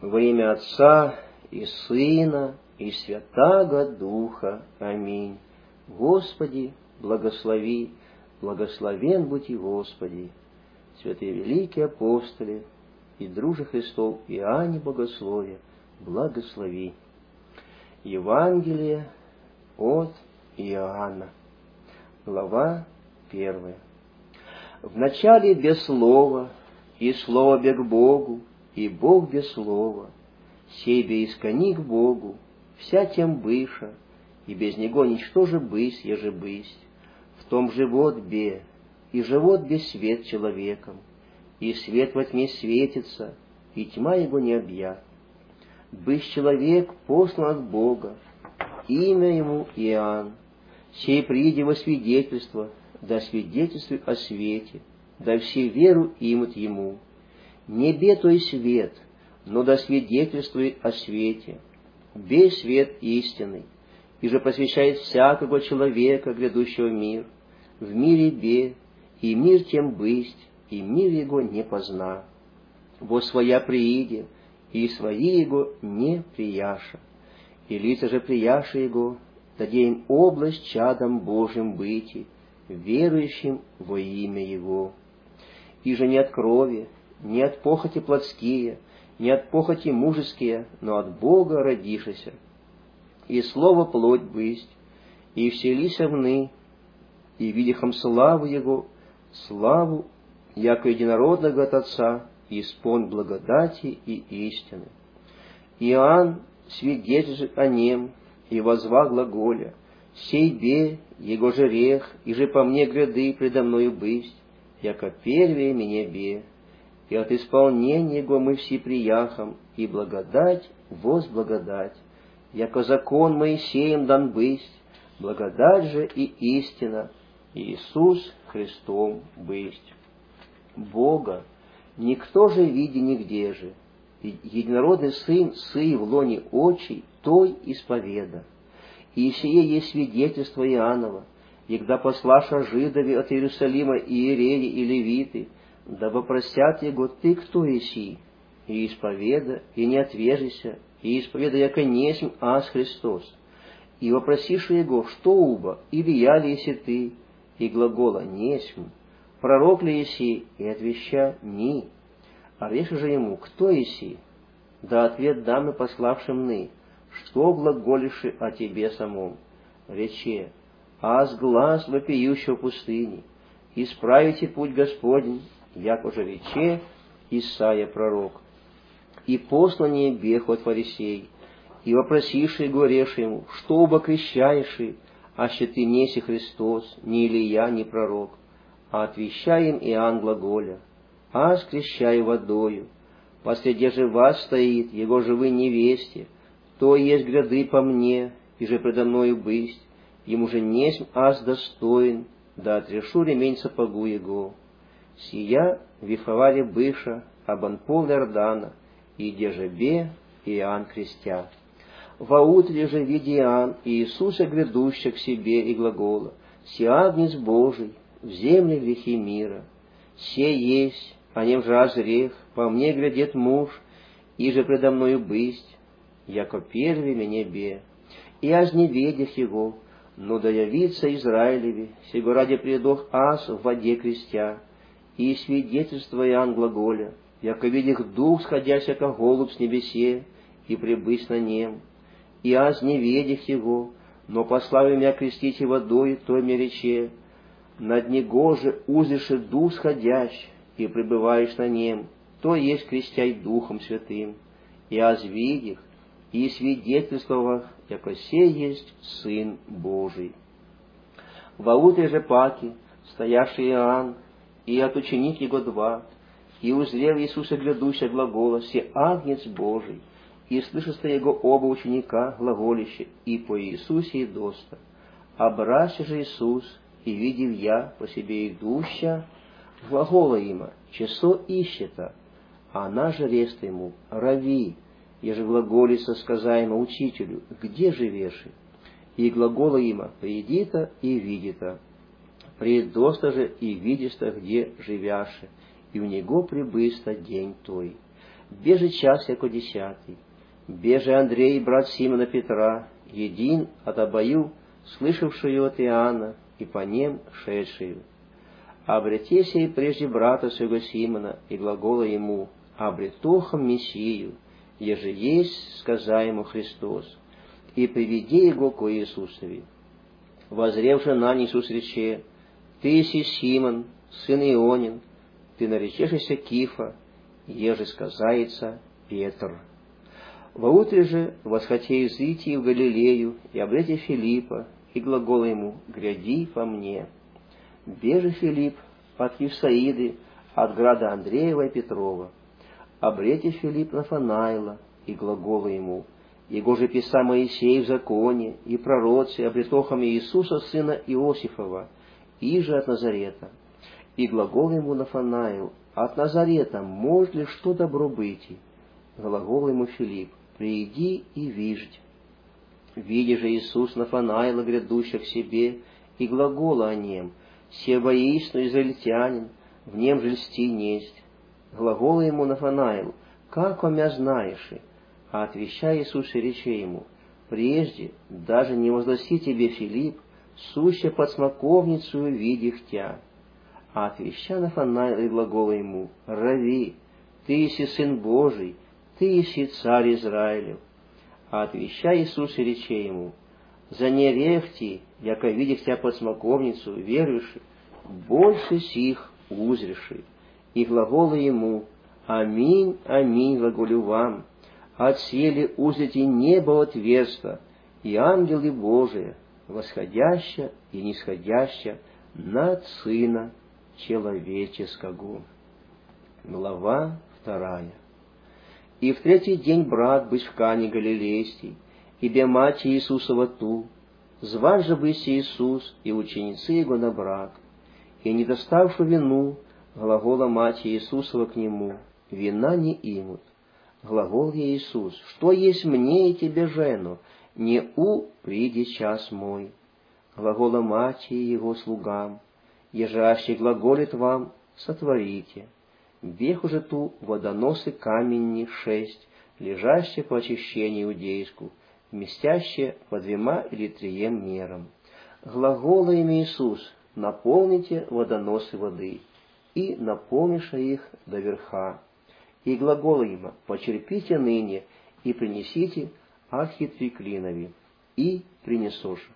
Во имя Отца и Сына и Святаго Духа. Аминь. Господи, благослови, благословен будь и Господи, святые великие апостоли и друже Христов Иоанне Богослове, благослови. Евангелие от Иоанна, глава 1. Вначале без слова, и слово бе к Богу, и Бог без слова. Себе искони к Богу, вся тем быша, и без Него ничто же бысь, еже бысть. В том живот бе, и живот без свет человеком, и свет во тьме светится, и тьма его не объят. Бысь человек послан от Бога, имя ему Иоанн. Сей приди во свидетельство, да свидетельствуй о свете, да все веру имут ему. Не бе той свет, но да свидетельствуй о свете. Бе свет истинный, и же посвящает всякого человека, грядущего в мир. В мире бе, и мир тем бысть, и мир его не позна. Во своя прииде, и свои его не прияша. И лица же прияша его, даде им область чадом Божьим быти, верующим во имя его. И же не от крови, не от похоти плотские, не от похоти мужеские, но от Бога родишися. И слово плоть бысть, и вселися вны, и видихом славу Его, славу, яко единородного от Отца, исполн благодати и истины. Иоанн свидетельствует о нем, и возва глаголя: «Сей бе, его же рех, и же по мне гряды предо мною бысть, яко первее меня бе, и от исполнения его мы все прияхом, и благодать воз благодать, яко закон Моисеем дан бысть, благодать же и истина Иисус Христом бысть. Бога никто же види нигде же, и единородный Сын сый в лоне очей той исповеда. И сие есть свидетельство Иоаннова, егда послаша жидови от Иерусалима иереи и левиты, да вопросят его: ты кто еси? И исповеда, и не отвержися, и исповеда, яко несмь аз Христос. И вопросишь его: что уба, или я ли еси ты? И глагола несмь. Пророк ли еси? И отвеща ни. А рече же ему: кто еси? Да ответ дам и пославшим ны: что глаголиши о тебе самом? Рече: аз глас вопиющего в пустыне, исправите путь Господень, яко же рече Исаия пророк. И послание бег от фарисей, и вопросиши его решь ему: что оба крещаеши, аще ты неси Христос, ни Илия, ни пророк? А отвещай им Иоанн глаголя: аз крещаю водою, посреди же вас стоит, его же вы невесте, то есть гряды по мне, и же предо мною бысть, ему же несмь аз достоин, да отрешу ремень сапогу его. Сия вифовали быша, обан пол Иордана, и где же бе Иоанн крестя. Воутре же види Иоанн Иисуса грядущего к себе и глагола: «Се агнец Божий, в земле грехи мира. Се есть, а не вжаз грех, по мне глядит муж, и же предо мною бысть, яко первый меня бе. И аз не ведях его, но да явится Израилеве, сего ради предох аз в воде крестя, и свидетельство Иоанн глаголя, яко видях дух, сходяся, как голубь с небесе, и прибыть на нем. И аз не ведях его, но послав меня крестить водой, той мне рече: над него же узришь дух сходящий, и пребываешь на нем, то есть крестяй Духом Святым. И аз видях, и свидетельствовав, яко сей есть Сын Божий. Воутре же паки, стоявший Иоанн, и от ученик его два, и узрел Иисуса грядущего глагола: «Се агнец Божий», и слышат его оба ученика глаголище: «И по Иисусе и доста». Обраща же Иисус, и видев я по себе идуща, глагола има: «Часо ищета». А она же реста ему: «Рави», еже глаголица сказаемо учителю: «Где живешь?» И глагола има: «Приди-то и види-то». Предоста же и видишь-то, где живяше, и у него прибыста день той. Беже час, яко 10, беже Андрей, брат Симона Петра, един от обою, слышавшую от Иоанна, и по нем шедшую. Обрете сей прежде брата своего Симона, и глагола ему, обретохом Мессию, еже есть, сказа ему Христос, и приведи его ко Иисусове. Возревши на Иисус рече, ты си Симон, сын Ионин, ты наречешься Кифа, еже сказается Петр. Воутре же восхотею зрите в Галилею, и обрете Филиппа, и глагола ему, гряди по мне. Беже Филипп от Евсаиды, от града Андреева и Петрова. Обрете Филипп Нафанаила, и глагола ему, его же писа Моисей в законе, и пророцы, обретохом Иисуса, сына Иосифова, и же от Назарета. И глагол ему Нафанаил, от Назарета может ли что добро быть? Глагол ему Филипп, приди и виждь. Видя же Иисус Нафанаила, грядущих к себе, и глагола о нем, се воистину израильтянин, в нем же льсти несть. Глагола ему Нафанаил, как омя знаешь? А отвечая Иисус и рече ему, прежде даже не возгласи тебе Филипп, суще под смоковницу видих тя. А отвеча Нафанаил и глагола ему, рави, ты еси Сын Божий, ты еси Царь Израилев. А отвеча Иисус и рече ему, за не рехти, яко видих тебя под смоковницу, веруешь, больше сих узреши. И глагола ему, аминь, аминь, глаголю вам, отсели узрите небо отверста, и ангелы Божии, восходяща и нисходяща над Сына Человеческого. Глава 2. И в третий день брат быть в Кане Галилейской, ибо мать Иисусова ту, зван же быть Иисус и ученицы его на брак, и не доставши вину, глагола мать Иисусова к нему, вина не имут. Глагол Иисус, что есть мне и тебе, жену, не приди час мой. Глагола матери его слугам, ежаще глаголит вам, сотворите. Бег уже ту водоносы каменни 6, лежащие по очищению иудейску, вместящие по 2 или 3 мерам. Глагола им Иисус, наполните водоносы воды, и наполниша их до верха. И глагола им, почерпите ныне, и принесите архитриклинови, и принесешь.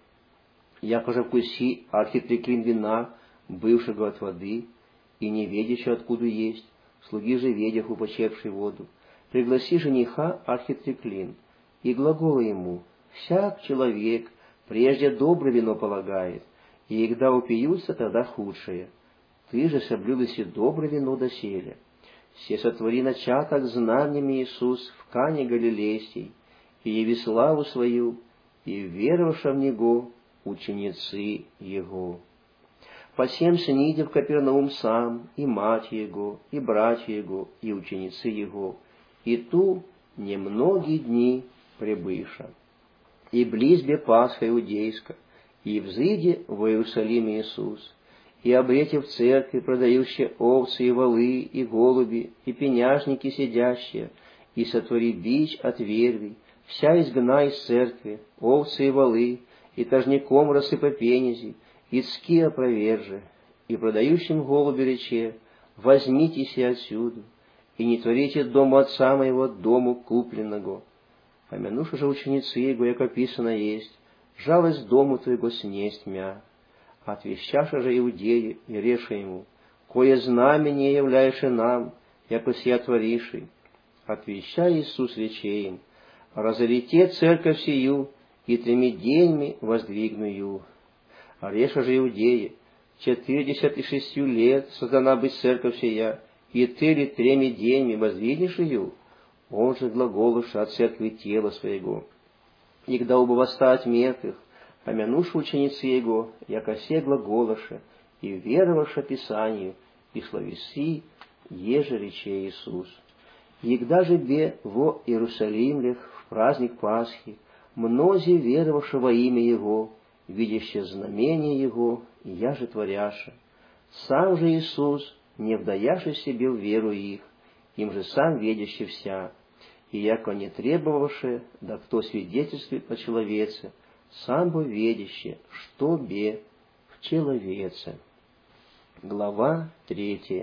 Яко же вкуси архитриклин вина, бывшего от воды, и не ведящего, откуда есть, слуги же ведяху, почерпший воду, пригласи жениха архитриклин, и глагола ему, всяк человек прежде доброе вино полагает, и когда упьются, тогда худшее. Ты же соблюдайся доброе вино доселе. Все сотвори начаток знаниями Иисус в Кане Галилейской, и яви славу свою, и веровавши в Него ученицы Его. Посем сниде в Капернаум сам, и мать Его, и братья Его, и ученицы Его, и ту немногие дни пребыша. И близбе Пасха иудейска, и взыде в Иерусалим Иисус, и обрете в церкви продающие овцы и волы, и голуби, и пеняжники сидящие, и сотвори бич от верви, вся изгнай из церкви, овцы и волы, и тожником рассыпа пенези, и цки опровержи, и продающим голуби рече, возьмитесь отсюда, и не творите дому отца моего дому купленного. Помянувши же ученицы его, як описано есть, жалость дому твоего снесть мя. Отвещаша же иудеи, и реша ему, кое знамение являешь нам, яко сия твориши. Отвеща Иисус рече им, разорите церковь сию, и 3 днями воздвигну ю. Реша же иудеи, 46 лет создана быть церковь сия, и ты ли 3 днями воздвигнешь ее? Он же глаголуша от церкви тела своего. И когда оба восстать мертвых, помянувши ученицы его, яко се глаголоша, и веровавши Писанию, и словеси, еже рече Иисус. Егда же бе во Иерусалимлях в праздник Пасхи, мнози веровавши во имя Его, видяще знамение Его, и я же творяша. Сам же Иисус, не вдаяши себе в веру их, им же сам видящий вся, и яко не требовавши, да кто свидетельствует по человеце, сам бы видящий, что бе в человеце. Глава 3.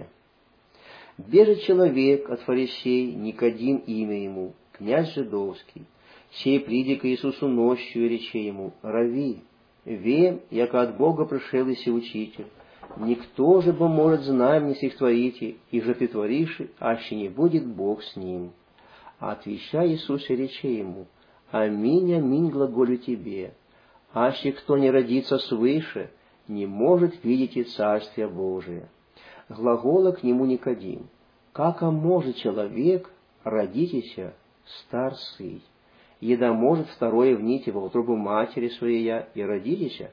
Бежит человек от фарисей, Никодим имя ему, князь жидовский, сей приди к Иисусу нощью и рече ему: «Рави, вем, яко от Бога пришел иси учитель, никто же бы может знаем сих творите, и же ты твориши, аще не будет Бог с ним». А отвеча Иисус и рече ему: «Аминь, аминь, глаголю тебе, аще кто не родится свыше, не может видеть и Царствие Божие». Глагола к нему Никодим: «Как может человек родитеся старцей, еда может второе внить во утробу матери своей и родитеся?»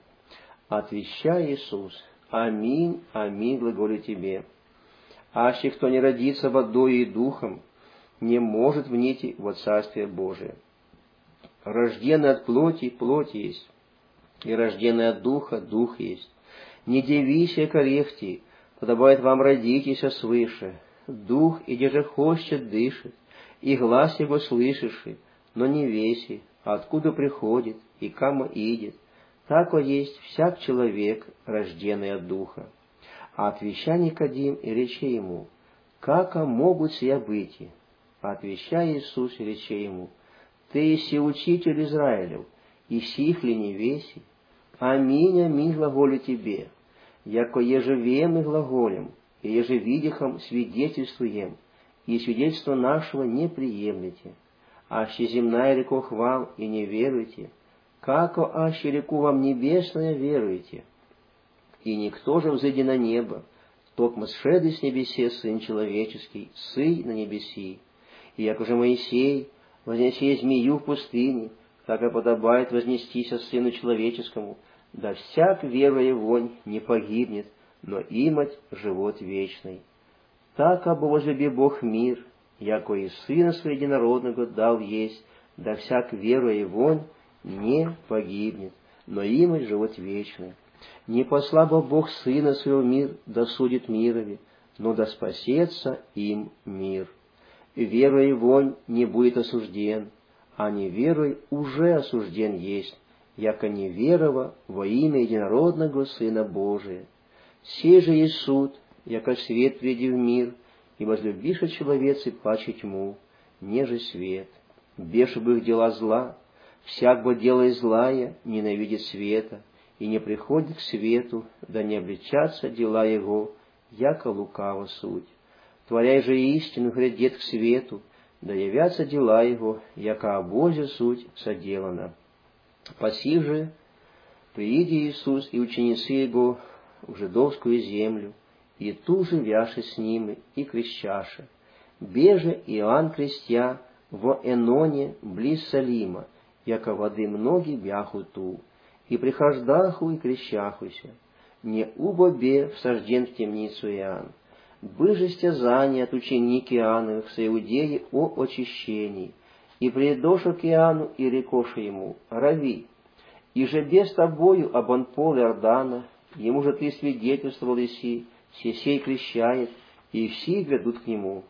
Отвеча Иисус: «Аминь, аминь, глаголю тебе, аще кто не родится водою и духом, не может внить во Царствие Божие. Рожденный от плоти плоть есть, и рожденный от духа дух есть. Не дивися корехти, подобает вам родитеся свыше. Дух, иде же хочет, дышит, и глаз его слышиши, но не веси, откуда приходит и кому идет. Тако есть всяк человек, рожденный от духа». А отвеча Никодим и рече ему: «Как могут сия быть?» Отвеча Иисус и рече ему: «Ты еси учитель Израилев, и сих ли не веси? Аминь, аминь, глаголю тебе, яко еже вем и глаголем, и еже видихом свидетельствуем, и свидетельство нашего не приемлете. Аще земная реко вам и не веруете, како аще реку вам небесная веруете? И никто же взыди на небо, токмо сшеды с небесе Сын Человеческий, сый на небеси. И яко же Моисей вознесе змею в пустыне, так и подобает вознестися Сыну Человеческому, да всяк, веруя вонь, не погибнет, но имать живот вечный. Так обо возлюби Бог мир, яко и Сына Своего Единородного дал есть, да всяк, веруя вонь, не погибнет, но имать живот вечный. Не посла бы Бог Сына Своего в мир, да судит мирови, но да спасется им мир. Веруя вонь не будет осужден, а неверуй уже осужден есть, яко неверова во имя Единородного Сына Божия. Сей же есть суд, яко свет приди в мир, и возлюбиша человец и паче тьму, неже свет. Беши бы их дела зла, всяк бы делает злая, ненавидит света, и не приходит к свету, да не обличатся дела его, яко лукава суть. Творяй же истину, грядет к свету, да явятся дела его, яко обозе суть соделана. Паси же, прииди Иисус и ученицы его в жидовскую землю, и ту же вяши с ними, и крещаше. Беже Иоанн крестя в Эноне близ Салима, яко воды многие бяху ту, и прихождаху и крещахуся. Не убобе всажден в темницу Иоанн. Быже стязание от ученики Иоанновых с Иудеи о очищении, и предоша к Иоанну и рекоша ему: «Рави, и же без тобою обон пол Иордана, ему же ты свидетельствовал иси, сей крещает, и все грядут к нему».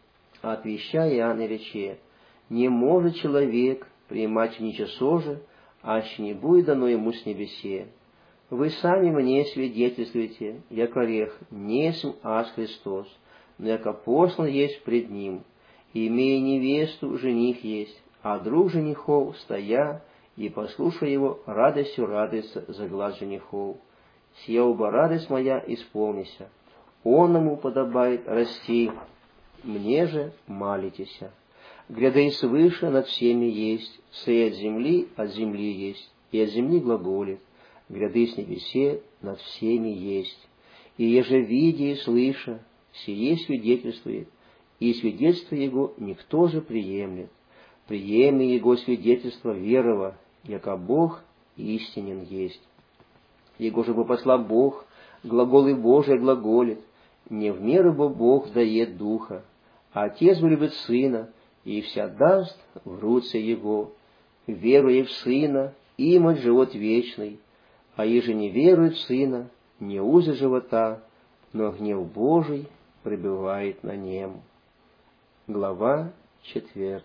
Отвечая Иоанн и рече: «Не может человек принимать ничего же, аще не будет дано ему с небесе. Вы сами мне свидетельствуете, яко рех не см аз Христос, но яко послан есть пред ним, и, имея невесту, жених есть, а друг женихов, стоя и послушая его, радостью радуется за глаз женихов. Сия оба радость моя исполнися, онному подобает расти, мне же малитеся. Гряда и свыше над всеми есть, сей от земли есть, и от земли глаголит, гряды с небесе над всеми есть. И еже видя и слыша, сие свидетельствует, и свидетельство его никто же приемлет. Приеми его свидетельство верова, яко Бог истинен есть. Его же бы посла Бог, глаголы Божие глаголит, не в меру бы Бог дает Духа, а Отец любит Сына, и вся даст в руце Его. Веруя в Сына, имать живот вечный, а еже не верует в Сына, не узы живота, но гнев Божий пребывает на нем». Глава 4.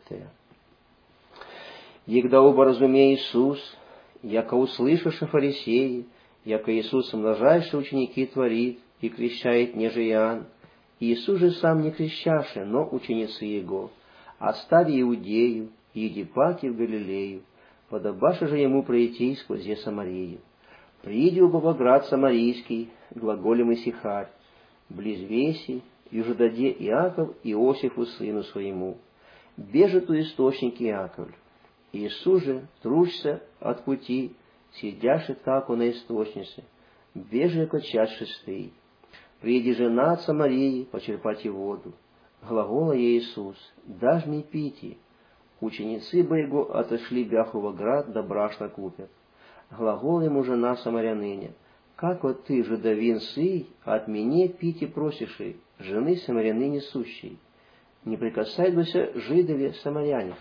Егда оборазуме Иисус, яко услышавши фарисеи, яко Иисус множайшие ученики творит и крещает неже Иоанн, Иисус же сам не крещаше, но ученицы Его, остави Иудею, и иди паки в Галилею, подобаше же Ему пройти сквозь Самарию. Прииди убова град Самарийский, глаголем Исихарь, близ Веси, южедаде Иаков Иосифу сыну своему, бежит у источники Иаковль. Иисус же, тружься от пути, сидяши тако на источнице, бежи, яко час шестый. Приди жена от Самарии почерпать и воду. Глагола ей Иисус, дашь мне пити. Ученицы бы его отошли бяху во град, да брашно купят. Глагол ему жена самаряныня, как вот ты, жидовин сый, от меня пити просишь, жены самаряны сущей. Не прикасай быся жидове самаряне.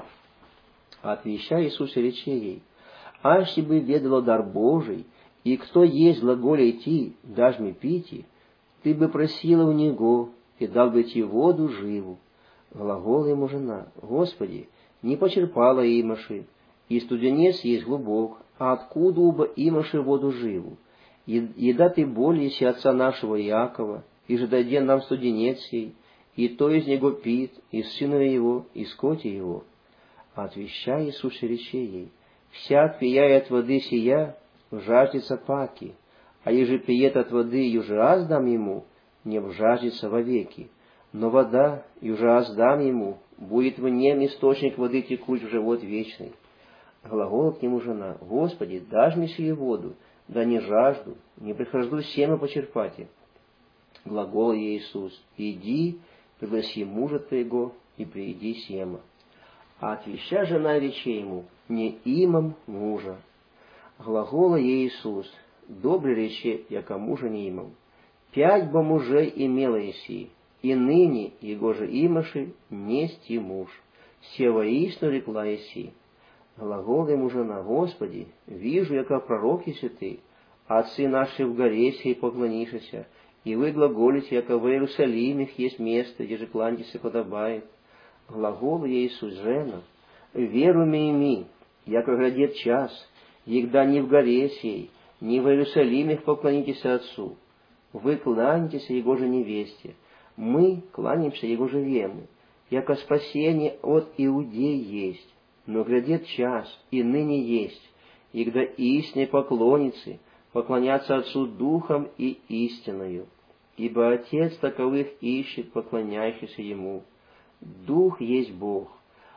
Отвеща Иисус рече ей, аще бы ведало дар Божий, и кто есть глаголе идти, дашь мне пити, ты бы просила у него, и дал бы тебе воду живу. Глагола ему жена, Господи, не почерпала имаши, и студенец есть глубок, а откуда уба имаши воду живу? Еда ты более си отца нашего Иакова, и же даде нам студенец сей, и то из него пит, и сына его, и скоти его. Отвеща Иисус рече ей, всяк пияет от воды сия, вжаждется паки, а еже пиет от воды, юже аз дам ему, не вжаждется вовеки. Но вода, юже аз дам ему, будет в нем источник воды текуть в живот вечный. Глагола к нему жена, Господи, дашь мне сию воду, да не жажду, не прихожу сема почерпать. Глагол ей Иисус, иди, пригласи мужа твоего, и прииди сема. А отвеща жена рече ему, не имам мужа. Глагола ей Иисус, добре рече, яко мужа не имам. 5 бо мужей имела еси, и ныне его же имаши нести муж. Се воистину рекла еси. Глагол ему жена, Господи, вижу, яко пророк еси ты, отцы наши в горе сей поклонишься, и вы глаголите, яко в Иерусалиме есть место, где же кланяться подобает. Глагол ей Иисус, жена, веру ми, яко грядет час, егда не в горе сей, не в Иерусалиме поклонитесь Отцу. Вы кланяетесь Его же невесте, мы кланяемся Его же вемы, яко спасение от Иудей есть, но грядет час, и ныне есть, егда истинные поклонницы поклонятся Отцу Духом и истиною, ибо Отец таковых ищет, поклоняющихся Ему. Дух есть Бог,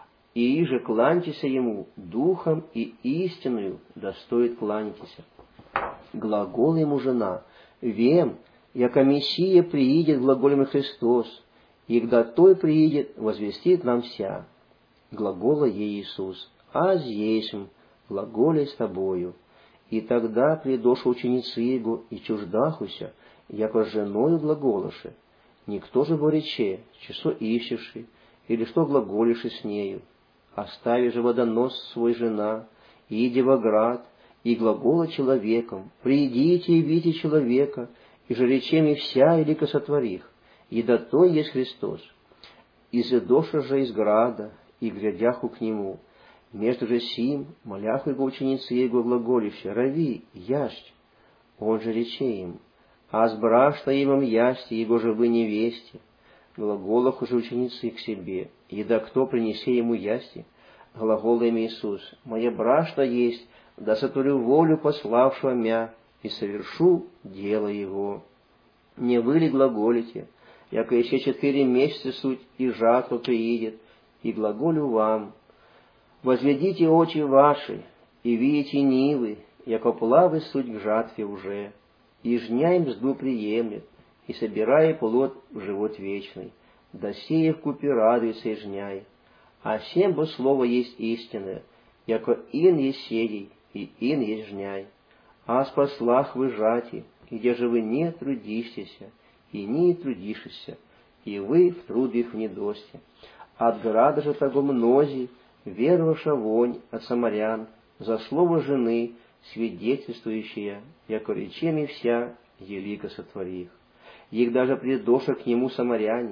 и же кланяйтесь Ему Духом и истиною, достоит кланяйтесь. Глагол ему жена, вем, яко Мессия приидет, глаголем Христос, и когда той приидет, возвестит нам вся. Глагола ей Иисус, аз есмь, глаголе с тобою. И тогда придош ученицы Его, и чуждахуся, яко с женою глаголаше. Никто же бо рече, часо ищеши, или что глаголиши с нею. Остави же водонос свой жена, и иди во град, и глагола человеком, придите и видите человека, и же речеми вся илика сотворих, и да то есть Христос. Изыдоша же из града, и глядяху к нему, между же сим, моляху его ученицы его глаголище, рави, ясть. Он же рече им, аз брашта имам ясти, его же вы невесте. Глаголах уже ученицы к себе, и да кто принесе ему ясти? Глагол им Иисус, моя брашта есть, да сотворю волю пославшего мя, и совершу дело его. Не вы ли глаголите, яко еще 4 месяца суть, и жатва приидет, и глаголю вам, возведите очи ваши, и видите нивы, яко плавы суть к жатве уже, и жня им мзду приемлет, и собирая плод в живот вечный, да сея в купе радуется и жняй. А сем бо слово есть истинное, яко ин есть сеей, и ин есть жняй. А спаслах вы жати, где же вы не трудишься, и не трудишься, и вы в труд их в недосте. От града же того мнози, веровавша вонь от самарян, за слово жены, свидетельствующая, яко речеми вся елика сотворих. Их даже придоша к нему самаряне,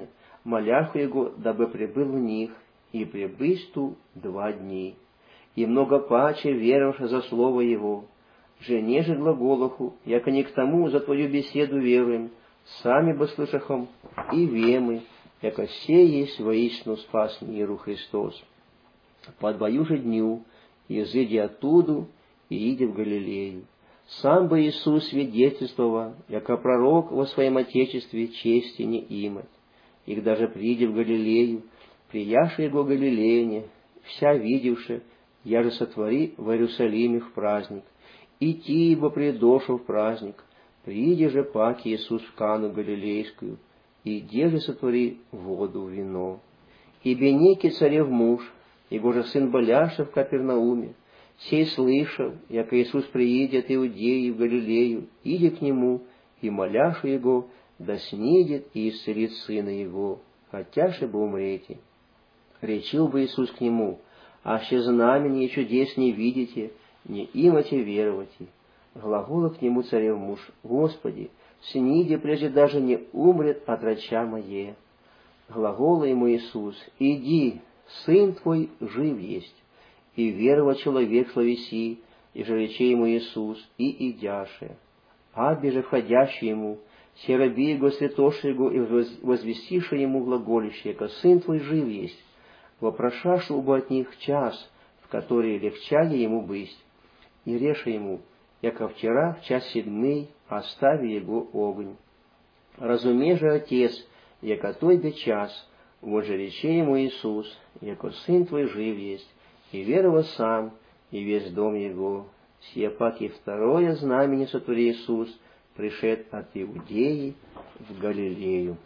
моляху его, дабы прибыл в них, и прибыть ту 2 дни. И много паче веровавши за слово его, жене же глаголоху, яко не к тому за твою беседу веруем, сами бы слышахом, и вемы, яко се есть воистину спас миру Христос. По 2 же дню, изыди оттуду, и иди в Галилею. Сам бы Иисус свидетельствовал, яко пророк во своем Отечестве чести не имет. И даже приди в Галилею, прияши его галилеяне, вся видевши, я же сотвори в Иерусалиме в праздник, идти ибо предошу в праздник, приди же паки Иисус в Кану Галилейскую, и де же сотвори воду в вино. Ибо некий царев муж, его же сын Баляша в Капернауме, сей слышал, яко Иисус приидет Иудеи в Галилею, иди к нему, и моляшу его, да снидет и исцелит сына его, хотя же бы умрете. Речил бы Иисус к нему, аще знамени и чудес не видите, не имате веровати. Глагола к нему царев муж, Господи, сниди, прежде даже не умрет от рача мое. Глагола ему Иисус, иди, сын твой жив есть. И веровал человек словеси, и же рече ему Иисус, и идяше. Аби же входящий ему, все раби его, святоши его, и возвестиши ему глаголище, яко сын твой жив есть. Вопрошашу бы от них час, в который легчае ему быть, и реша ему, яко вчера в час 7 остави его огонь. Разуме же, Отец, яко той бе час, вот же рече ему Иисус, яко сын твой жив есть, и верова сам, и весь дом его. Сие паки 2 знамение сотвори Иисус, пришед от Иудеи в Галилею.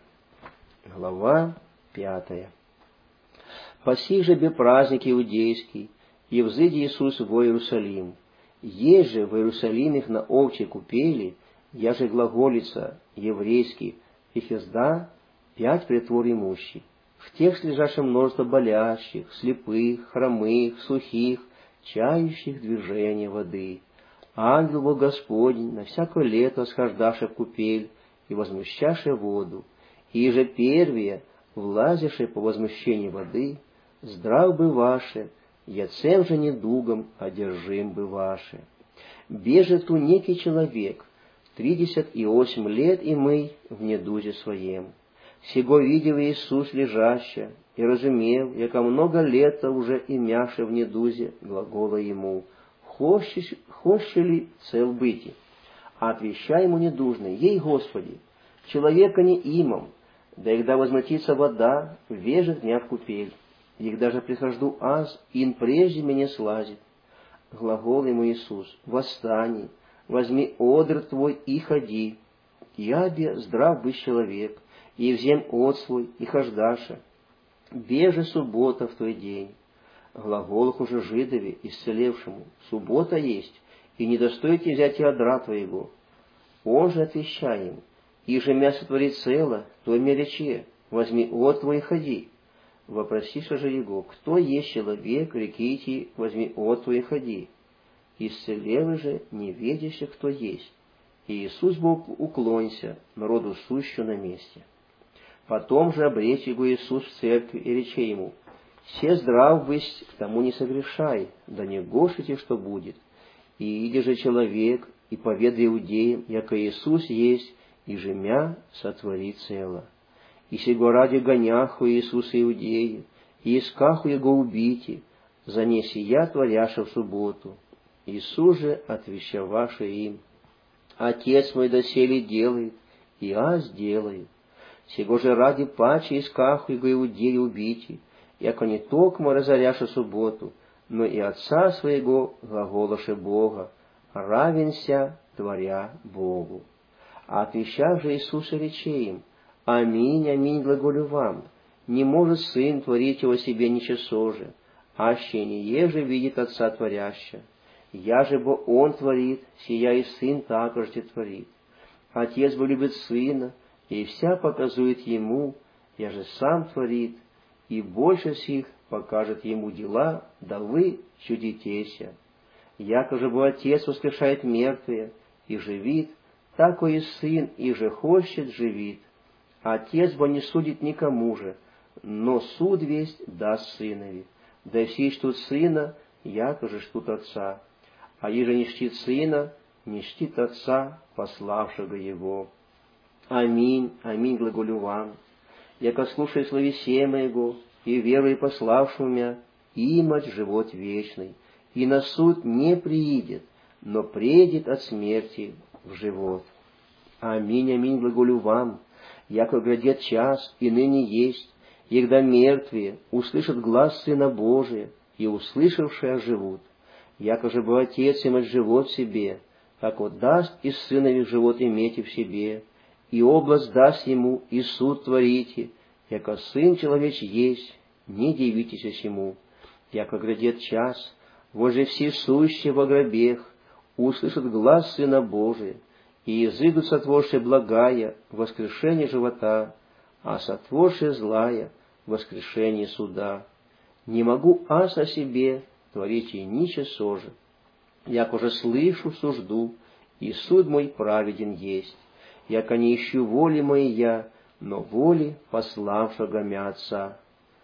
Глава 5. По сих же бе праздник иудейский, и взыди Иисус в Иерусалим. Есть же в Иерусалиме на овчей купели, я же глаголица еврейский, Фехезда 5 притвор имущий. В тех лежаше множество болящих, слепых, хромых, сухих, чающих движения воды. Ангел Бог Господень на всякое лето схождаше в купель и возмущаше воду, и же первые, влазившие по возмущению воды, здрав бы ваше, яцем же недугом одержим бы ваше. Бежит ту некий человек, 38 лет и мы в недузе своем. Сего видел Иисус лежаще, и разумел, яко много лета уже имяше в недузе, глагола ему, «Хочешь ли цел быти?» А отвещай ему недужный, «Ей, Господи, человека не имам, да когда возмутится вода, вежет меня в купель, их даже прихожду аз, ин прежде меня слазит». Глагол ему Иисус, «Восстань, возьми одр твой и ходи, ябе здрав быть человек, и взем от свой, и хождаша. Беже суббота в твой день». Глаголах уже жидове, исцелевшему, суббота есть, и не достойте взять и одра твоего. Он же отвещаем, и же мясо творит цело, то мне рече, возьми от твой и ходи. Вопросиша же его, кто есть человек, реките, возьми от твой и ходи. Исцелевы же не ведяще, кто есть. И Иисус Бог уклонься, народу сущу на месте. Потом же обречь его Иисус в церкви и рече ему, «Се здрав быть, к тому не согрешай, да не гошите, что будет. И иди же человек, и поведай иудеям, яко Иисус есть, и же мя сотвори цело. И сего ради гоняху Иисуса иудеи, и искаху его убити, за не сия творяша в субботу. Иисус же отвещаваше им, Отец мой доселе делает, и аз делаю. Сего же ради паче искаху его иудеи убити, яко не токмо разоряше субботу, но и Отца своего глаголаше Бога, равенся творя Богу. А отвещав же Иисус и рече им, «Аминь, аминь, глаголю вам, не может Сын творить его себе ничего же, аще не еже видит Отца творяща. Я же бо Он творит, сия и Сын также творит. Отец бы любит Сына, и вся показует Ему, я же Сам творит, и больше сих покажет Ему дела, да вы чудитеся. Яко же бы Отец воскрешает мертвые и живит, тако и Сын и же хочет живит. Отец бы не судит никому же, но суд весть даст сынове. Да все чтут сына, яко же чтут отца. А еже не чтит сына, не чтит отца, пославшего его. Аминь, аминь, глаголю вам. Яко слушай словесе моего, и веруй пославшему меня, имать живот вечный, и на суд не приидет, но предет от смерти в живот. Аминь, аминь, глаголю вам. Яко грядет час, и ныне есть, егда мертвые услышат глас Сына Божия, и услышавшие оживут. Яко же бы Отец имать живот в себе, как вот даст и Сынове живот имейте в себе, и область даст ему, и суд творите, яко Сын Человеч есть, не дивитесь сему. Яко грядет час, воже все сущие во гробех услышат глас Сына Божия, и изыдут сотворшие благая воскрешение живота, а сотворшие злая воскрешение суда. Не могу ас о себе творить и ниче соже. Як уже слышу сужду, и суд мой праведен есть. Яко не ищу воли моей я, но воли пославшего мя Отца.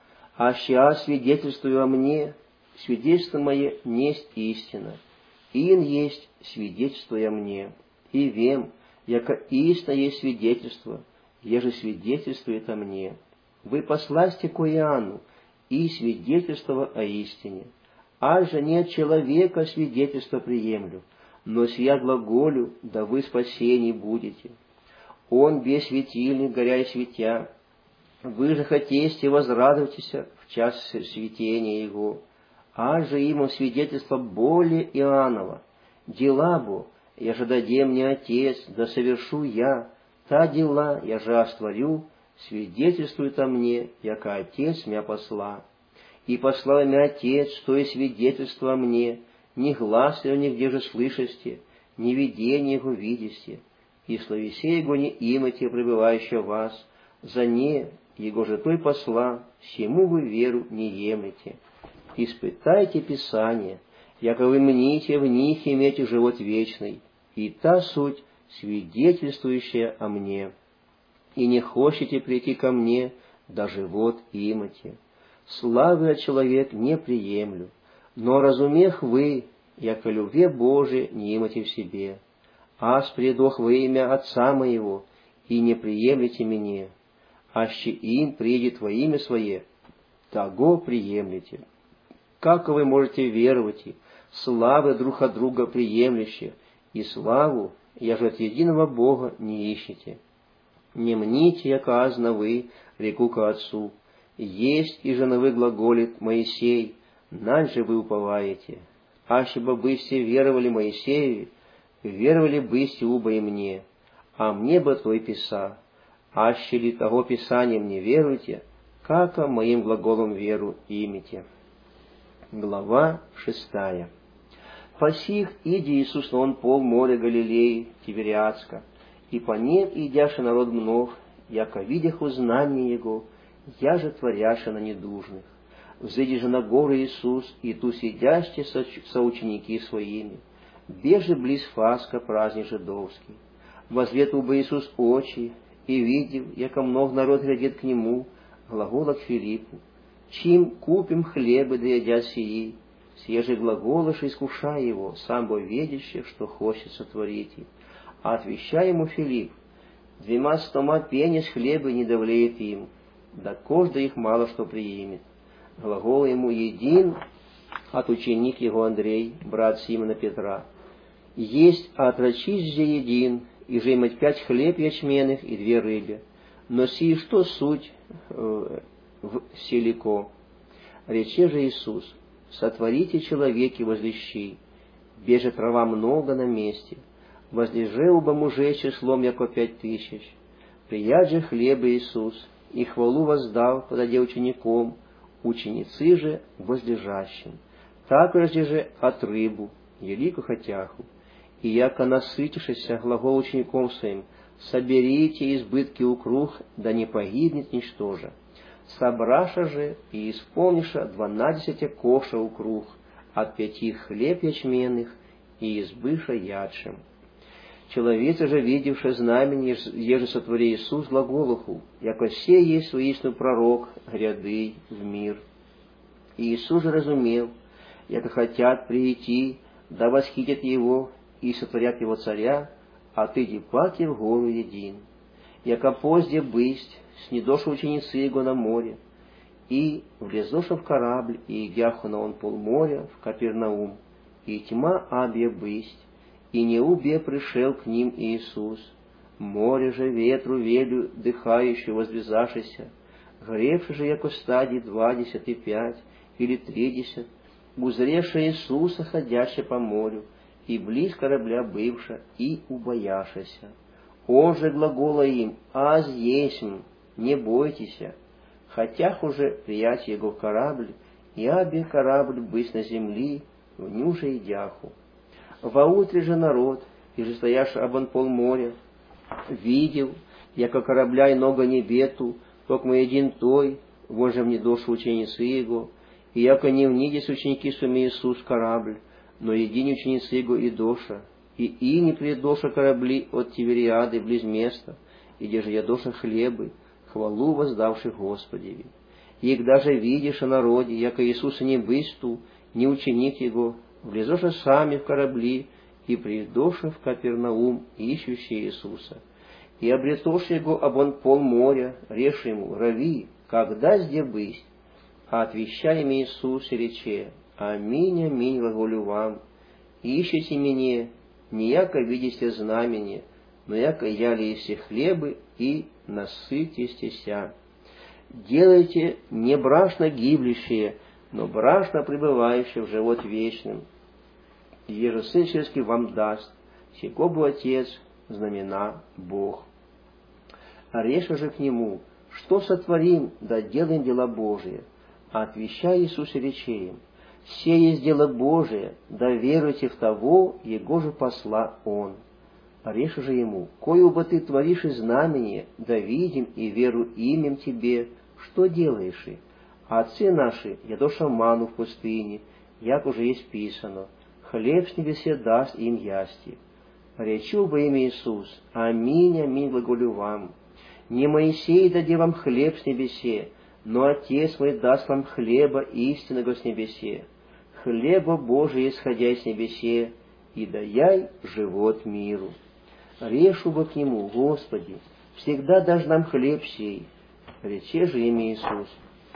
А ща свидетельствую о мне, свидетельство мое несть истина, ин есть свидетельствуя мне. И вем, яко истина есть свидетельство, еже свидетельствует о мне. Вы посласте ко Иоанну, и свидетельство о истине. А же не от человека свидетельство приемлю, но сия глаголю, да вы спасени будете. Он без светильник, горя и светя. Вы же хотесте возрадуйтесь в час светения его. А же ему свидетельство более Иоаннова. Дела бо, я же даде мне Отец, да совершу я. Та дела я же остворю, свидетельствует о мне, яко Отец мя посла. И послал мя Отец, что и свидетельство о мне, ни глаз его нигде же слышасте, ни видение его видесте, и словесе его не имате, пребывающего в вас, за не его же той посла, сему вы веру не емлете. Испытайте Писание, яко вы мните в них имете живот вечный, и та суть, свидетельствующая о мне. И не хочете прийти ко мне, да живот имате. Славы от человек не приемлю, но разумех вы, яко любве Божие не имате в себе. Аз предох во имя Отца моего, и не приемлете мне, аще им придет во имя свое, того приемлете. Как вы можете веровать, славы друг от друга приемлющие, и славу, я же от единого Бога не ищете. Не мните, яко азна вы, реку ко Отцу, есть и же на вы глаголит Моисей, нань же вы уповаете. Аще бы бысте веровали Моисею, веровали бысте уба и мне, а мне бы твой писа. Аще ли того Писанием не веруете, како моим глаголом веру имите. Глава 6. По сих иди Иисус на он пол моря Галилеи, Тивериадска, и по ним идяше народ мног, яко видях узнание его, я же творяше на недужных. Взыди же на гору Иисус, и ту сидящие соученики своими. Бежи близ Фаска праздник жидовский. Возветил бы Иисус очи, и видел, яко много народ глядит к нему, глагола к Филиппу. Чим купим хлебы да едят сии, сие же глаголыш искушай его, сам бо ведяще, что хочет сотворить. А отвещай ему Филипп, 200 пенес хлеба не давлеет им, да кожда их мало что приимет. Глагол ему един от ученик его Андрей, брат Симона Петра. Есть отрочись же един, и же имать 5 хлеб ячменных и 2 рыбы. Но сии что суть в селико? Рече же Иисус, сотворите человеки возлещи, беже трава много на месте, возлеже оба мужей числом яко 5000. Прият же хлеба Иисус, и хвалу воздал, подойдя учеником, ученицы же возлежащим. Так же от рыбу, елику хотяху. И яко насытившися глагол учеником своим, соберите избытки укруг, да не погибнет ничтоже. Собраша же и исполниша 12 коша укруг, от 5 хлеб ячменных и избыша ядшим. Человеца же, видевши знамение, еже сотвори Иисус глаголуху, яко се есть воистину пророк, гряды в мир. И Иисус же разумел, яко хотят прийти, да восхитят его и сотворят его царя, а ты депати в гору един. Яко позде бысть, снедоша ученицы его на море, и влезоша в корабль, и идяху на он полморя в Капернаум, и тьма абе бысть, и не убе пришел к ним Иисус. Море же ветру велю дыхающую возвязавшийся, гревший же яко стадий 25 или 30, узревши Иисуса, ходящий по морю, и близ корабля бывша, и убояшися. Он же глагола им: «Аз есмь, не бойтеся», хотях уже приять его в корабль, и абе корабль бысть на земли, в ню же идяху. Воутре же народ, и же стоявший обон полморя, видел, яко корабля и нога небету, токмо един той, воже мне дошу ученицы его, и яко не внидесь ученики суми Иисус корабль, но един ученицы его и доша, и не предоша корабли от Тивериады близ места, и где же я доша хлебы, хвалу воздавших Господеви. И когда же видишь о народе, яко Иисуса не бысту, не ученик его, влезоша сами в корабли, и придоша в Капернаум, ищущие Иисуса. И обретоша его обон полморя, реши ему: «Рави, когда сде бысть?» А отвещай им Иисус и рече: «Аминь, аминь, глаголю вам, ищите меня, не яко видите знамение, но яко яли все хлебы и насытистеся. Делайте не брашно гиблящее, но брашно пребывающее в живот вечным. Еже Сын Человеческий вам даст, сего бы Отец, знамена Бог». А реша же к нему: «Что сотворим, да делаем дела Божие?» А отвещая Иисус и рече им: «Се есть дело Божие, да веруйте в того, его же посла Он». А реша же ему: «Кою бы ты творишь и знамение, да видим и веру имем тебе, что делаешь и? Отцы наши ядоша ману в пустыне, як уже есть писано, хлеб с небесе даст им ясти». Речу во имя Иисус: «Аминь, аминь, глаголю вам, не Моисей даде вам хлеб с небесе, но Отец мой даст вам хлеба истинного с небесе, хлеба Божия, исходя с небесе, и даяй живот миру». Решу бы к нему: «Господи, всегда дашь нам хлеб сей». Рече же имя Иисус: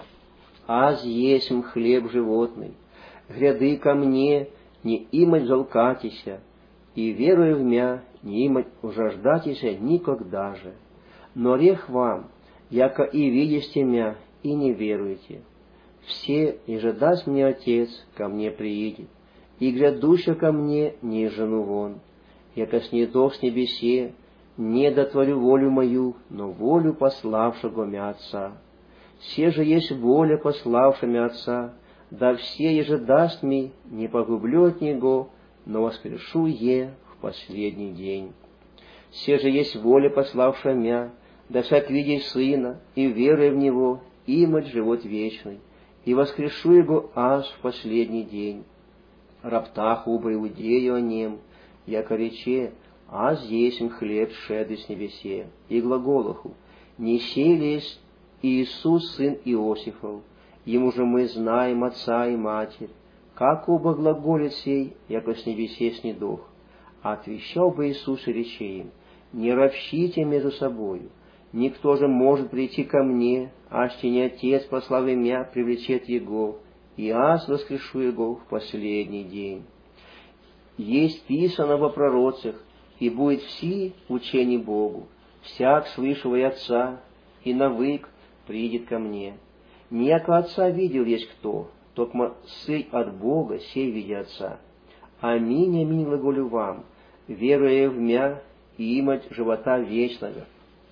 «Аз есмь хлеб животный, гряды ко мне, не имать жалкатися, и веруя в мя, не имать ужаждатися никогда же. Но рех вам, яко и видите мя, и не веруете. Все, и же даст мне Отец, ко мне приидет, и грядуща ко мне не жену вон. Яко снедох с небесе, не дотворю волю мою, но волю пославшего мя Отца. Все же есть воля пославшего мя Отца, да все, еже даст ми, не погублю от Него, но воскрешу е в последний день. Все же есть воля пославшего мя, да всяк видя Сына, и веруя в Него, имать живот вечный, и воскрешу Его аж в последний день. Раптах уба иудею о нем, яко рече: аз есмь хлеб шедый с небесе, и глаголоху: не сей ли есть Иисус, сын Иосифов, ему же мы знаем отца и матерь, как оба глаголит сей, яко с небесе снедох. Отвещал бы Иисус и рече им: не ропщите между собою, никто же может прийти ко мне, аще не Отец, пославя мя, привлечет его, и аз воскрешу его в последний день. Есть писано во пророцах, и будет все учение Богу, всяк слышал и Отца, и навык придет ко мне. Не яко Отца видел есть кто, токмо сый от Бога, сей видя Отца. Аминь, аминь, глаголю вам, веруя в мя, и имать живота вечного.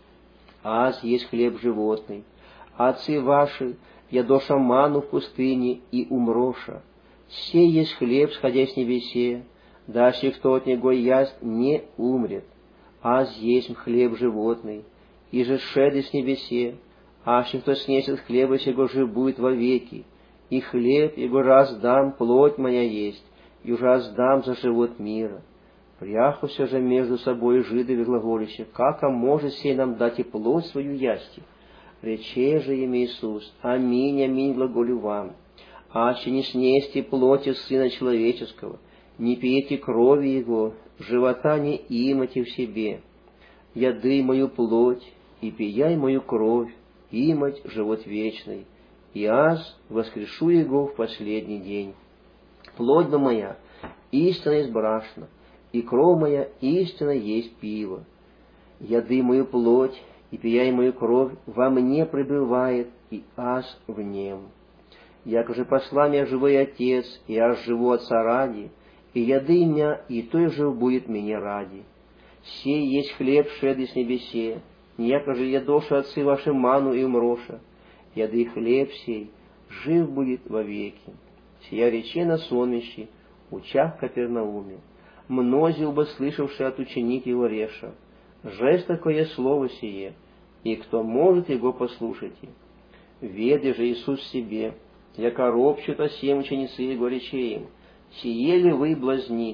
Аз есть хлеб животный, отцы ваши ядоша ману в пустыне и умроша. Сей есть хлеб, сходя с небесе, дашь кто от него яст, не умрет. Аз есть хлеб животный, и же шеды с небесе, аще кто снесет хлеба сего же будет вовеки, и хлеб его раздам, плоть моя есть, и уже раздам за живот мира. Пряхуся же между собой жидови глаголище, как может сей нам дать и плоть свою ясти? Рече же им Иисус, аминь, аминь, глаголю вам, аще не снести плоти Сына Человеческого, не пейте крови Его, живота не имайте в себе. Яды мою плоть, и пияй мою кровь, имать живот вечный, и аз воскрешу Его в последний день. Плоть бы моя истинно есть брашна, и кровь моя истинно есть пиво. Яды мою плоть, и пияй мою кровь, во мне пребывает, и аз в нем. Яко же посла меня живой Отец, и аз живу Отца ради, и яды меня, и той жив будет мне ради. Сей есть хлеб, шедый с небесе, яко же ядоша отцы ваши ману и умроша, яды хлеб сей, жив будет вовеки. Сия рече на сонмищи, учах в Капернауме. Мнози бы слышавшие от ученик его реша, жест такое слово сие, и кто может его послушайте. Веди же Иисус себе, яко ропщут о сем ученицы его рече им, сие ли вы блазнит,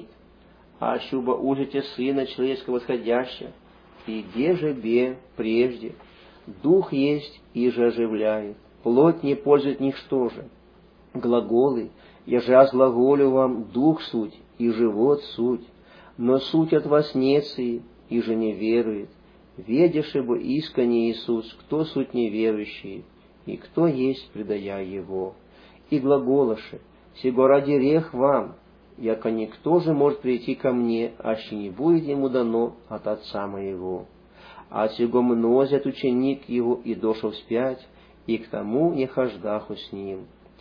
а щуба ужите Сына Человеческого восходящего, и где же бе прежде, дух есть и же оживляет, плоть не пользует ничто же. Глаголы, еже аз глаголю вам, дух суть и живот суть, но суть от вас неции, и же не верует. Ведеше бы искренне Иисус, кто суть неверующий, и кто есть, предая Его. И глаголоше, сего ради рех вам, яко никто же может прийти ко мне, аще не будет ему дано от Отца моего. А сего мнозят ученик его и дошел вспять, и к тому не хождаху с ним.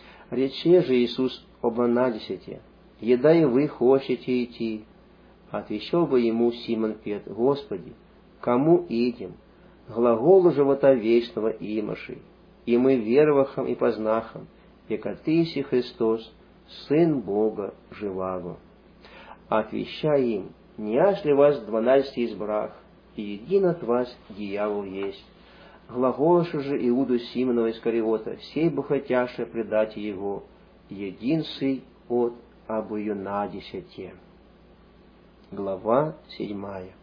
Рече же Иисус об 12, еда и вы хочете идти. Отвечал бы ему Симон Петр, Господи, кому идем? Глаголу живота вечного имаши, и мы веровахом и познахом, яко Ты си Христос, Сын Бога живаго. Отвещай им, не аж ли вас 12 избрах, и един от вас дьявол есть. Глаголоше же Иуду Симонова Искариота, сей бы хотяше предать его, един сый от обуюна 10. Глава 7.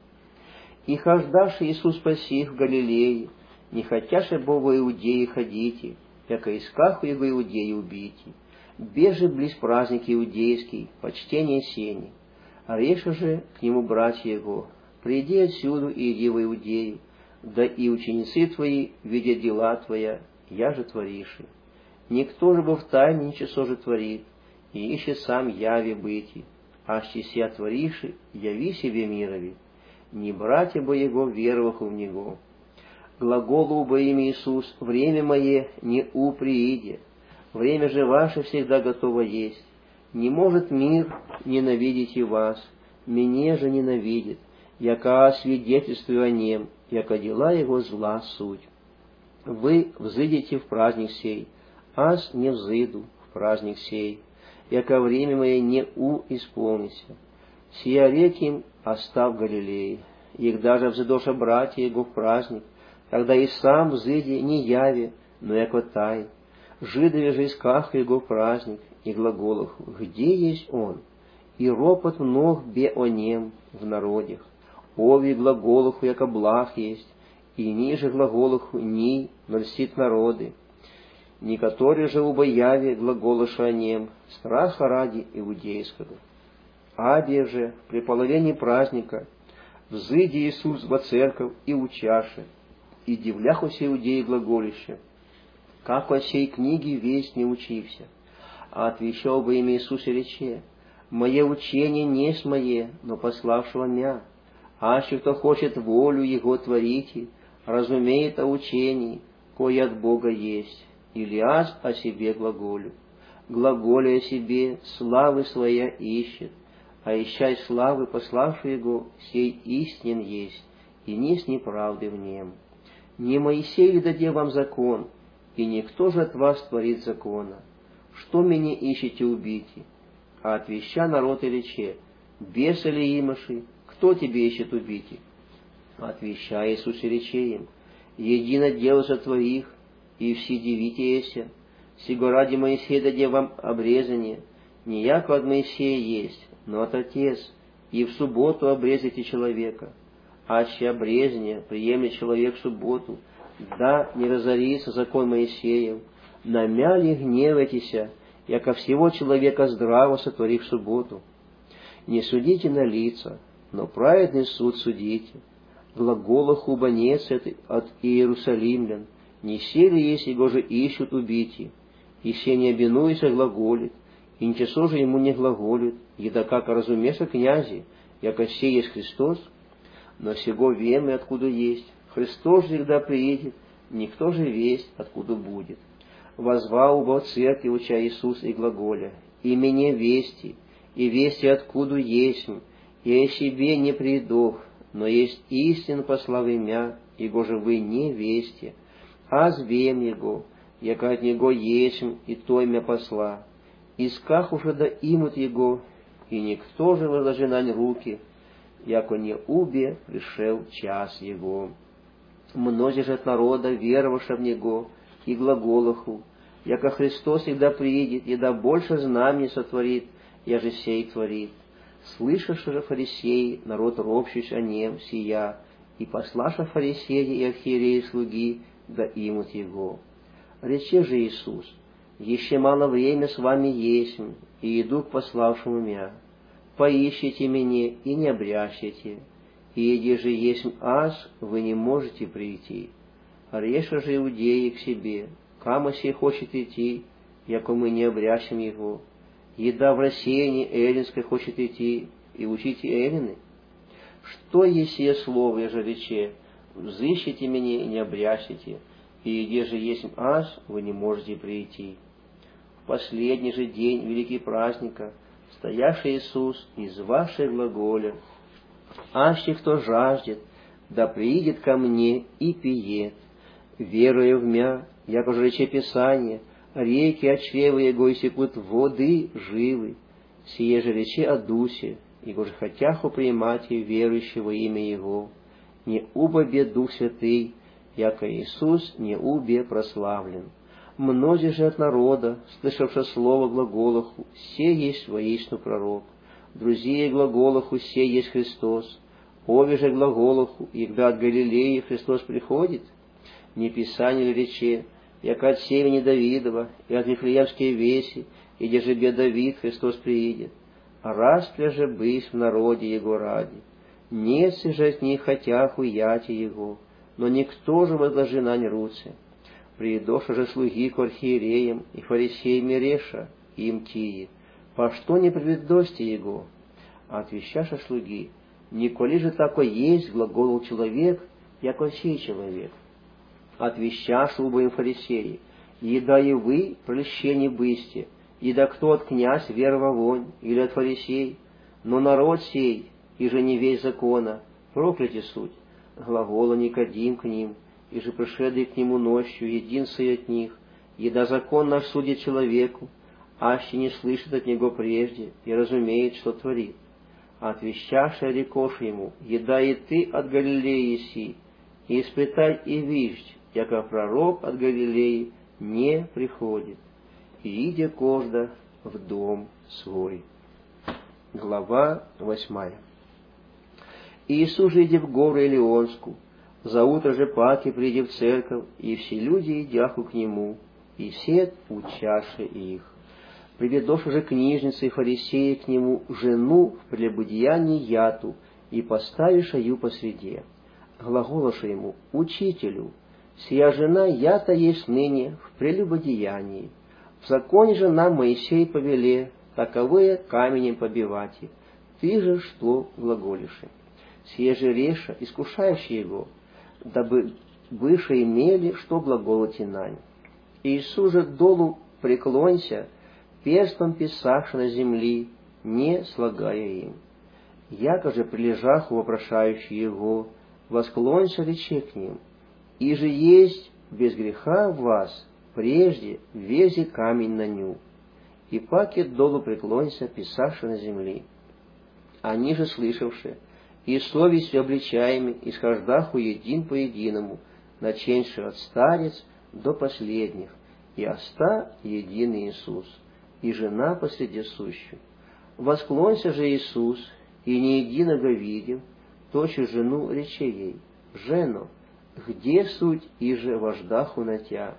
И хождаши Иисус посих в Галилее, не хотяше бо в Иудеи ходите, яко искаху его Иудеи убити. Бежи близ праздник иудейский, почтение сени. А реша же к нему братья его, приди отсюда и иди в Иудею, да и ученицы твои, видя дела твоя, я же твориши. Никто же бы в тайне ничего же творит, и ищет сам яви быти, аще сия твориши, яви себе мирови. Не братья бы его вероваху в него. Глаголу бы имя Иисус, время мое не прииде, время же ваше всегда готово есть. Не может мир ненавидеть и вас, меня же ненавидит, яко свидетельствую о нем, яко дела его зла суть. Вы взыдете в праздник сей, аз не взыду в праздник сей, яко время мое не исполнится. Сия рек им остав Галилеи, их даже взыдоша братья его в праздник, когда и сам взыди не яви, но яко тай. Жидове же исках его в праздник, и глаголах, где есть он? И ропот мног бе о нем в народях. Ови глаголаху, яко благ есть, и ниже глаголаху ни, но льстит народы. Некоторые же убояви глаголаша о нем, страха ради иудейского. Абе же при половине праздника взыди Иисус во церковь и учаше, и дивляхуся иудеи глаголище, как во сей книге весь не учився. А отвечал бы им Иисус и рече, мое учение не с мое, но пославшего мя. Аще кто хочет волю Его творите, разумеет о учении, кое от Бога есть, или аз о себе глаголю. Глаголя о себе славы своя ищет, а ищай славы пославший Его, сей истинен есть, и низ неправды в нем. Не Моисей ли даде вам закон, и никто же от вас творит закона? Что меня ищете убити? А отвеща народ и рече, беса ли имаши, кто тебе ищет убити? Отвеща Иисус и рече им, едино дело за твоих, и все дивите еся, сего ради Моисея даде вам обрезание, не яко от Моисея есть, но от Отец, и в субботу обрезайте человека. Аще обрезание приемлет человек в субботу, да не разорится закон Моисеев, намяли гневайтеся, яко всего человека здраво сотвори в субботу. Не судите на лица, но праведный суд судите. Глагола хубанец от Иерусалимлян, не сели есть, его же ищут убить, и се не обинуется глаголит, и ничего же ему не глаголит, еда как разумеша князи, яко сей есть Христос, но сего вемы откуда есть, Христос же когда приедет, никто же весть откуда будет. Возвал во церкви уча Иисус и глаголя, и мне вести, и вести откуда есть, и о себе не придох, но есть истин послав имя, его же вы не вести, а звем его, яко от него есть, и то имя посла. Исках уже да имут его, и никто же возложи на руки, яко не убе пришел час его. Мнози же от народа веровавши в него, и глаголаху, яко Христос всегда приедет, и да больше знамений сотворит, я же сей творит. Слышавши же фарисеи, народ ропщущий о нем сия, и послаша фарисеи и архиереи слуги, да имут его. Рече же Иисус, еще мало время с вами есть, и иду к пославшему меня. Поищите меня и не обрящите, и где же есть аж, вы не можете прийти. Реша же иудеи к себе, кама сей хочет идти, яко мы не обрящем его. Еда в рассеянии эллинской хочет идти, и учите эллины. Что есее слово, я же рече, взыщите меня и не обрящите, и где же есть аж, вы не можете прийти. В последний же день великий праздника, стоявший Иисус из вашей глаголя, аще кто жаждет, да приидет ко мне и пиет, веруя в мя, яко же рече Писание, реки от чрева его истекут воды живы, сие же рече о Дусе, его же хотяху приимать и верующего имя Его, не убе Дух Святый, яко Иисус не убе прославлен. Мнози же от народа, слышавши слово глаголаху, се есть воистину пророк, друзья глаголаху, се есть Христос, ове же глаголаху, егда от Галилеи Христос приходит, не Писание ли рече, яко от семени Давидова и от Вифлеемской веси, и где же бе Давид Христос приидет, а распря же бысь в народе Его ради. Нет же от них хотях уяти Его, но никто же возложи на руце. Приидоша же слуги к архиереям и фарисеям реша, им тие, по что не приведости Его? А отвещаша слуги, николи же такой есть глаголул человек, яко сей человек. Отвещашу бы им фарисеи, еда и вы прельщение бысте, еда кто от князь верва вонь, или от фарисей, но народ сей, и же не весь закона, прокляти суть, глагола Никодим к ним, и же пришедший к нему ночью, единствуя от них, еда закон наш судит человеку, аще не слышит от него прежде, и разумеет, что творит. А отвещаша рекошь ему, еда и ты от Галилеи си, и испытай и виждь, яко пророк от Галилеи не приходит, и иде кожда в дом свой. Глава 8. Иисус же иди в гору Илионскую, за утро же паки приди в церковь, и все люди идяху к нему, и сед учаши их. Приведош уже книжницы и фарисеи к нему жену в прелюбодеянии яту, и поставишь ее посреди. Глаголоша ему, учителю, сия жена ята есть ныне в прелюбодеянии. В законе же нам Моисей повеле, таковые каменем побивать. Ты же что глаголишь? Сие же реша, искушающий его, дабы выше имели, что глаголать инань. Иисус же долу преклонься, перстом писавши на земли, не слагая им. Яко же прилежаху вопрошающий его, восклонься речи к ним, и же есть без греха в вас, прежде вези камень на ню. И паки долу преклонься, писавши на земли. Они же слышавши, и совестью обличаемы, исхождаху един по единому, наченши от старец до последних, и оста единый Иисус, и жена посреди сущую. Восклонься же Иисус, и не единого видев, точи жену рече ей: «Жено, где суть иже вождаху на тя?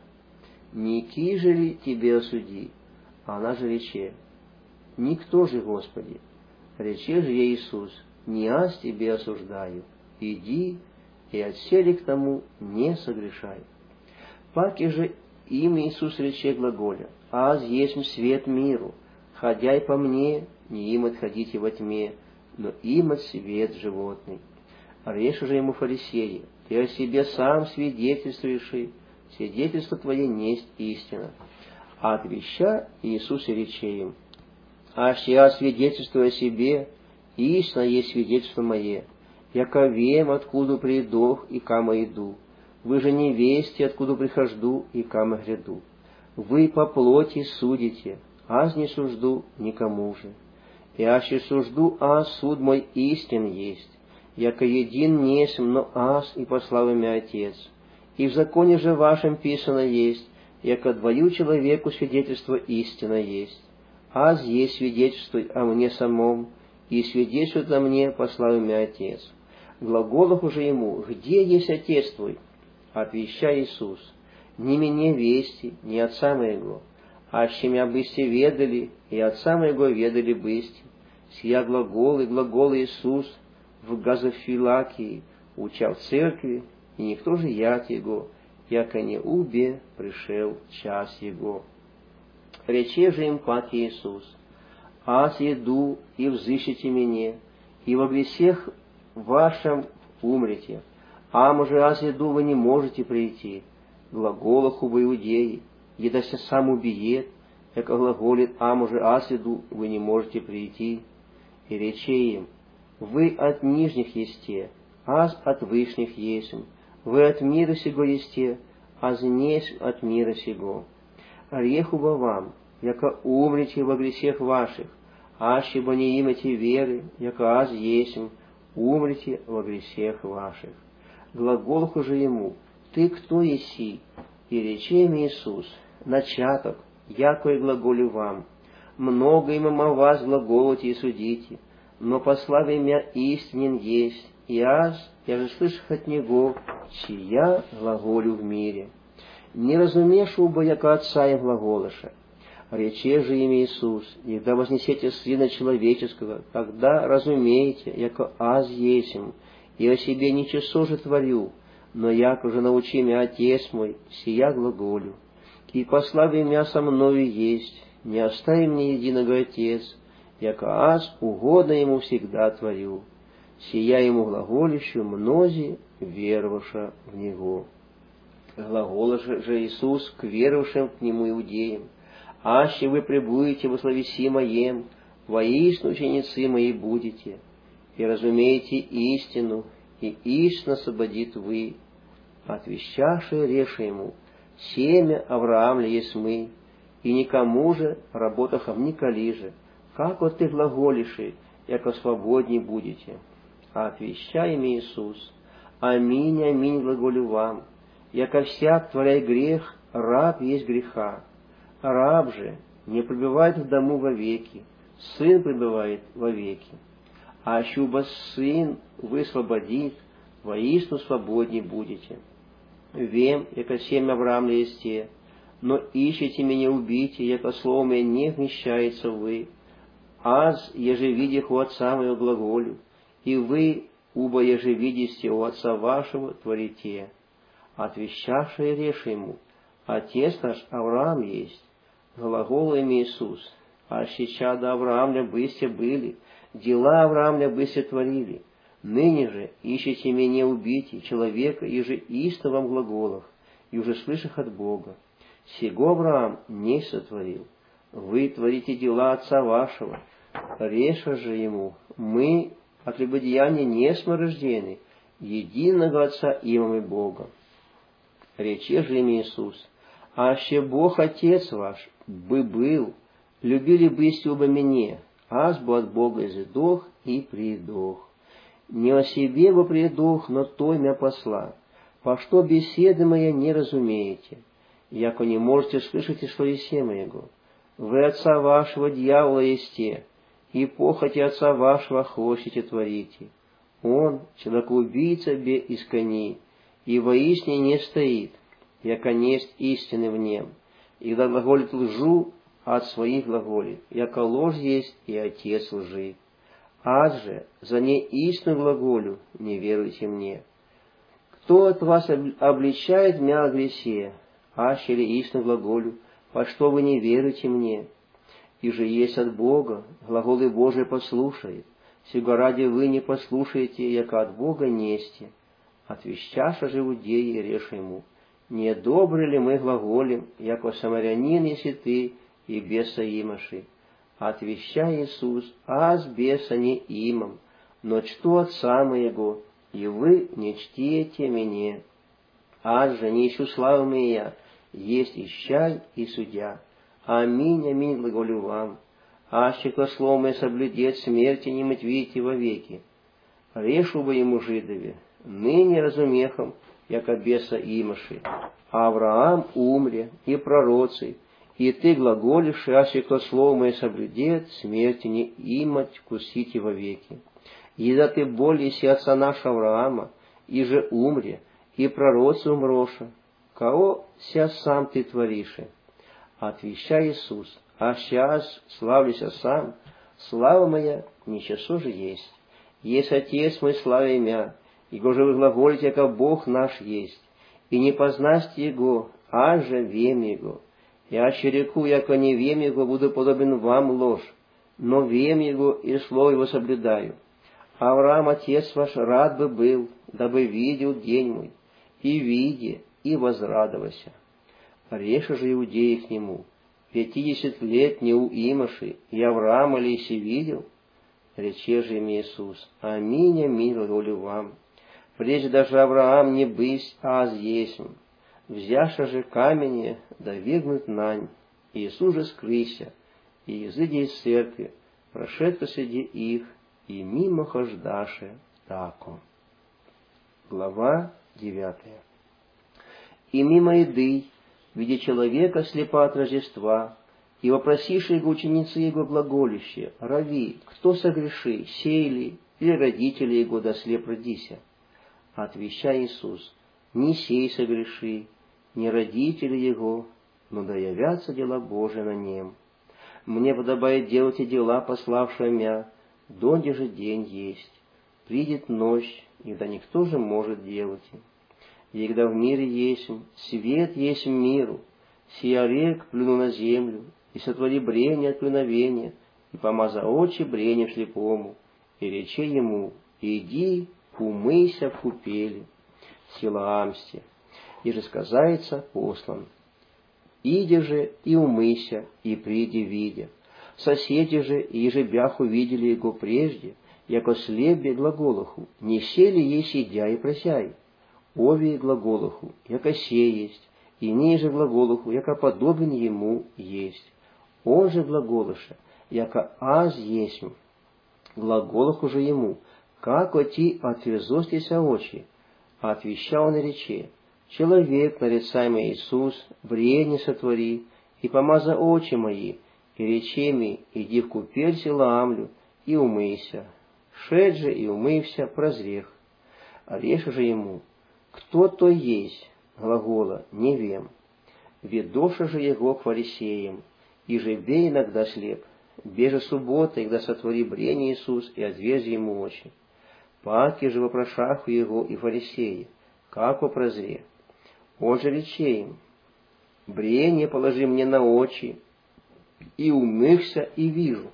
Ники же ли тебе осуди?» Она же рече: «Никто же, Господи». Рече же ей Иисус: «Не аз тебе осуждаю, иди, и отсели к тому не согрешай». Паки же им Иисус рече глаголя: «Аз есть свет миру, ходяй по мне, не им отходите во тьме, но им от свет животный». Реже же ему фарисеи: «Ты о себе сам свидетельствуешь, свидетельство твое несть истина». А отвеща Иисус и рече им: «Аж я свидетельствую о себе, истина есть свидетельство мое, яко вем, откуда придох и кама иду. Вы же не вести, откуда прихожду и кама гряду. Вы по плоти судите, аз не сужду никому же. И аще сужду, аз суд мой истин есть, яко един несем, но аз и послал имя Отец. И в законе же вашем писано есть, яко двою человеку свидетельство истина есть. Аз есть свидетельство о мне самом, и свидетельствует о мне послал имя Отец». Глаголов уже ему: «Где есть Отец твой?» Отвеща Иисус: «Не мне вести, не Отца моего, а с чем я бысте ведали, и Отца моего ведали бысте». Сия глагол Иисус в Газофилакии учал церкви, и никто же яд его, яко не убе пришел час его. Рече же им пак Иисус: «Аз иду, и взыщите меня, и во грехах вашем умрете. А може аз иду, вы не можете прийти. Глаголах у иудеи, едася сам убиет, яко глаголит: а може аз иду, вы не можете прийти». И рече им: «Вы от нижних есте, аз от вышних есмь. Вы от мира сего есте, аз несть от мира сего. Реху бы вам, яко умрете во грехах ваших, аще бы не имете веры, яко аз есмь, умрете во грехах ваших». Глаголах уже ему: «Ты кто еси?» И рече им Иисус: «Начаток, яко и глаголю вам. Много им о вас глаголите и судите, но послав имя истинен есть, и аз, я же слышах от него, чия глаголю в мире. Не разумешу бы, яко Отца им глаголыша». Рече же им Иисус: «Когда вознесете Сына Человеческого, тогда разумеете, яко аз есмь, и о себе ничего же творю, но яко же научи меня Отец мой, сия глаголю. И послав имя со мною есть, не остави мне единого Отец, яко аз угодно ему всегда творю. Сия ему глаголищу мнози веровавша в него». Глагола же Иисус к веровавшим к нему иудеям: «Аще вы пребудете во словеси моем, воистину ученицы мои будете, и разумеете истину, и истинно освободит вы». Отвещавши реше ему: «Семя Авраамля есть мы, и никому же работахом николи же, как вот ты глаголиши, яко свободней будете». Отвеща им Иисус: «Аминь, аминь глаголю вам, яко всяк, творяй грех, раб есть греха. Раб же не пребывает в дому вовеки, сын пребывает вовеки. А щуба сын высвободит, воистину свободней будете. Вем, яко семя Авраамля есте, но ищете меня убить, яко слово мое не вмещается вы. Аз еже видях у Отца моего глаголю, и вы, уба еже видите у Отца вашего творите». Отвещавший реше ему: «Отец наш Авраам есть». Глагол им Иисус: «Аще чада Авраамля бысте были, дела Авраамля бысте творили. Ныне же ищете меня убить, человека, и же исто вам глаголах, и уже слышах от Бога. Сего Авраам не сотворил. Вы творите дела Отца вашего». Реша же ему: «Мы от прелюбодеяния не смо рождены, единого Отца имам и Бога». Рече же им Иисус: «Аще Бог Отец ваш бы был, любили бысте оба меня, аз бы от Бога изыдох и придох. Не о себе бы придох, но той мя посла. По что беседы моя не разумеете, яко не можете слышать и словесе моего. Вы Отца вашего дьявола есте, и похоти отца вашего хочете творите. Он, человекоубийца бе искони, и воистине не стоит, яко несть истины в нем, и когда глаголит лжу, от своих глаголит, яко ложь есть и отец лжи. Ад же, за неистину глаголю, не веруйте мне. Кто от вас обличает меня о гресе, аще ли истину глаголю, по что вы не веруете мне? И же есть от Бога, глаголы Божии послушает, сего ради вы не послушаете, яко от Бога несте. Отвещаша же иудеи решь ему, не добры ли мы глаголем, яко самарянин еси ты, и беса имаши? Отвеща Иисус, аз беса не имам, но чту отца моего, и вы не чтите меня. Аз же не ищу славы моя, есть ищай и судья. Аминь, аминь, глаголю вам. Аще кто слово мое соблюдет, смерти не мыть видите вовеки. Решу бы ему жидове, ныне разумехом, яко беса имаши. Авраам умре, и пророцы, и ты глаголишь, аще кто слово мое соблюдет, смерти не имать вкусите вовеки. И да ты более си отца нашего Авраама, и же умре, и пророцы умроша, кого ся сам ты творишь? Отвеща Иисус, а сейчас славлюся сам, слава моя ничего же есть. Есть Отец мой слава имя, Его же вы глаголите, яко Бог наш есть, и не познасте Его, а же вем Его. Я ще реку, яко не вем Его, буду подобен вам ложь, но вем Его и слово Его соблюдаю. Авраам, отец ваш, рад бы был, дабы видел день мой, и виде, и возрадовался. Реша же иудеи к нему, 50 лет не у имаши, и Авраама ли си видел? Рече же им Иисус, аминь, аминь, глаголю вам. Прежде даже Авраам не бысь, аз есмь. Взяша же камень, да вергнуть нань. Иисус же скрыся, и изыдя из церкви, прошедко среди их, и мимо хождаше тако. Глава 9. И мимо еды, видя человека слепа от Рождества, и вопросившие его ученицы его глаголище, «Рави, кто согреши, сей ли, или родители его да слеп родися?» Отвеща Иисус, «Не сей согреши, не родители его, но да явятся дела Божии на нем. Мне подобает делать и дела, пославшего мя, донде же день есть. Придет ночь, и да никто же может делать. И когда в мире есть, свет есть миру, сия рек плюну на землю, и сотвори брение от плюновения, и помаза очи брением слепому, и рече ему, иди, умыйся в купели, Силаамсте, и же сказается послан. Иди же и умыйся, и приди видя. Соседи же, и же бяху видели его прежде, яко слебе глаголоху, не сели ей сидя и просяй. Ови глаголоху, яко се есть, и ниже глаголоху, яко подобен ему есть. Он же глаголоша, яко аз есмь. Глаголоху же ему, как оти отверзостися очи. Отвещал он и рече, человек, нарицаемый Иисус, брение сотвори, и помаза очи мои, и рече ми, иди в купель Силаамлю, и умыйся. Шед же и умывся, прозрех. А реша же ему, кто то есть, глагола, не вем. Ведоша же его к фарисеям, и же бе иногда слеп, беже суббота, когда сотвори брение Иисус, и отверзи ему очи. Паки же вопрошаху его и фарисеи, как о прозре. Он же рече им, брение положи мне на очи, и умывся, и вижу.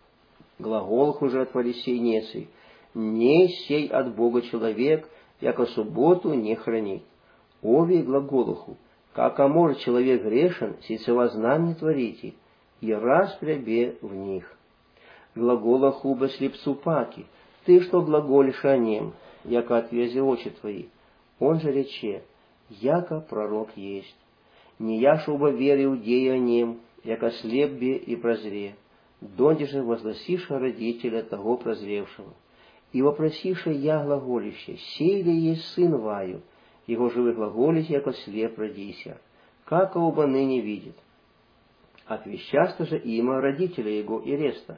Глаголху же от фарисей несый, не сей от Бога человек, яко субботу не хранит. Ови глаголуху, как может человек грешен, сейцева знам не творите, и раз прябе в них. Глаголуху бы слепцу паки, ты что глаголишь о нем, яко отвези очи твои. Он же рече, яко пророк есть. Не яшо оба веры иудеи о нем, яко слеп бе и прозре. Донде же возгласиша родителя того прозревшего. И вопросиша я глаголище, сей ли есть сын ваю, его же вы глаголите, яко слеп родися, как оба ныне видит. Отвещаста же има родителя его и реста,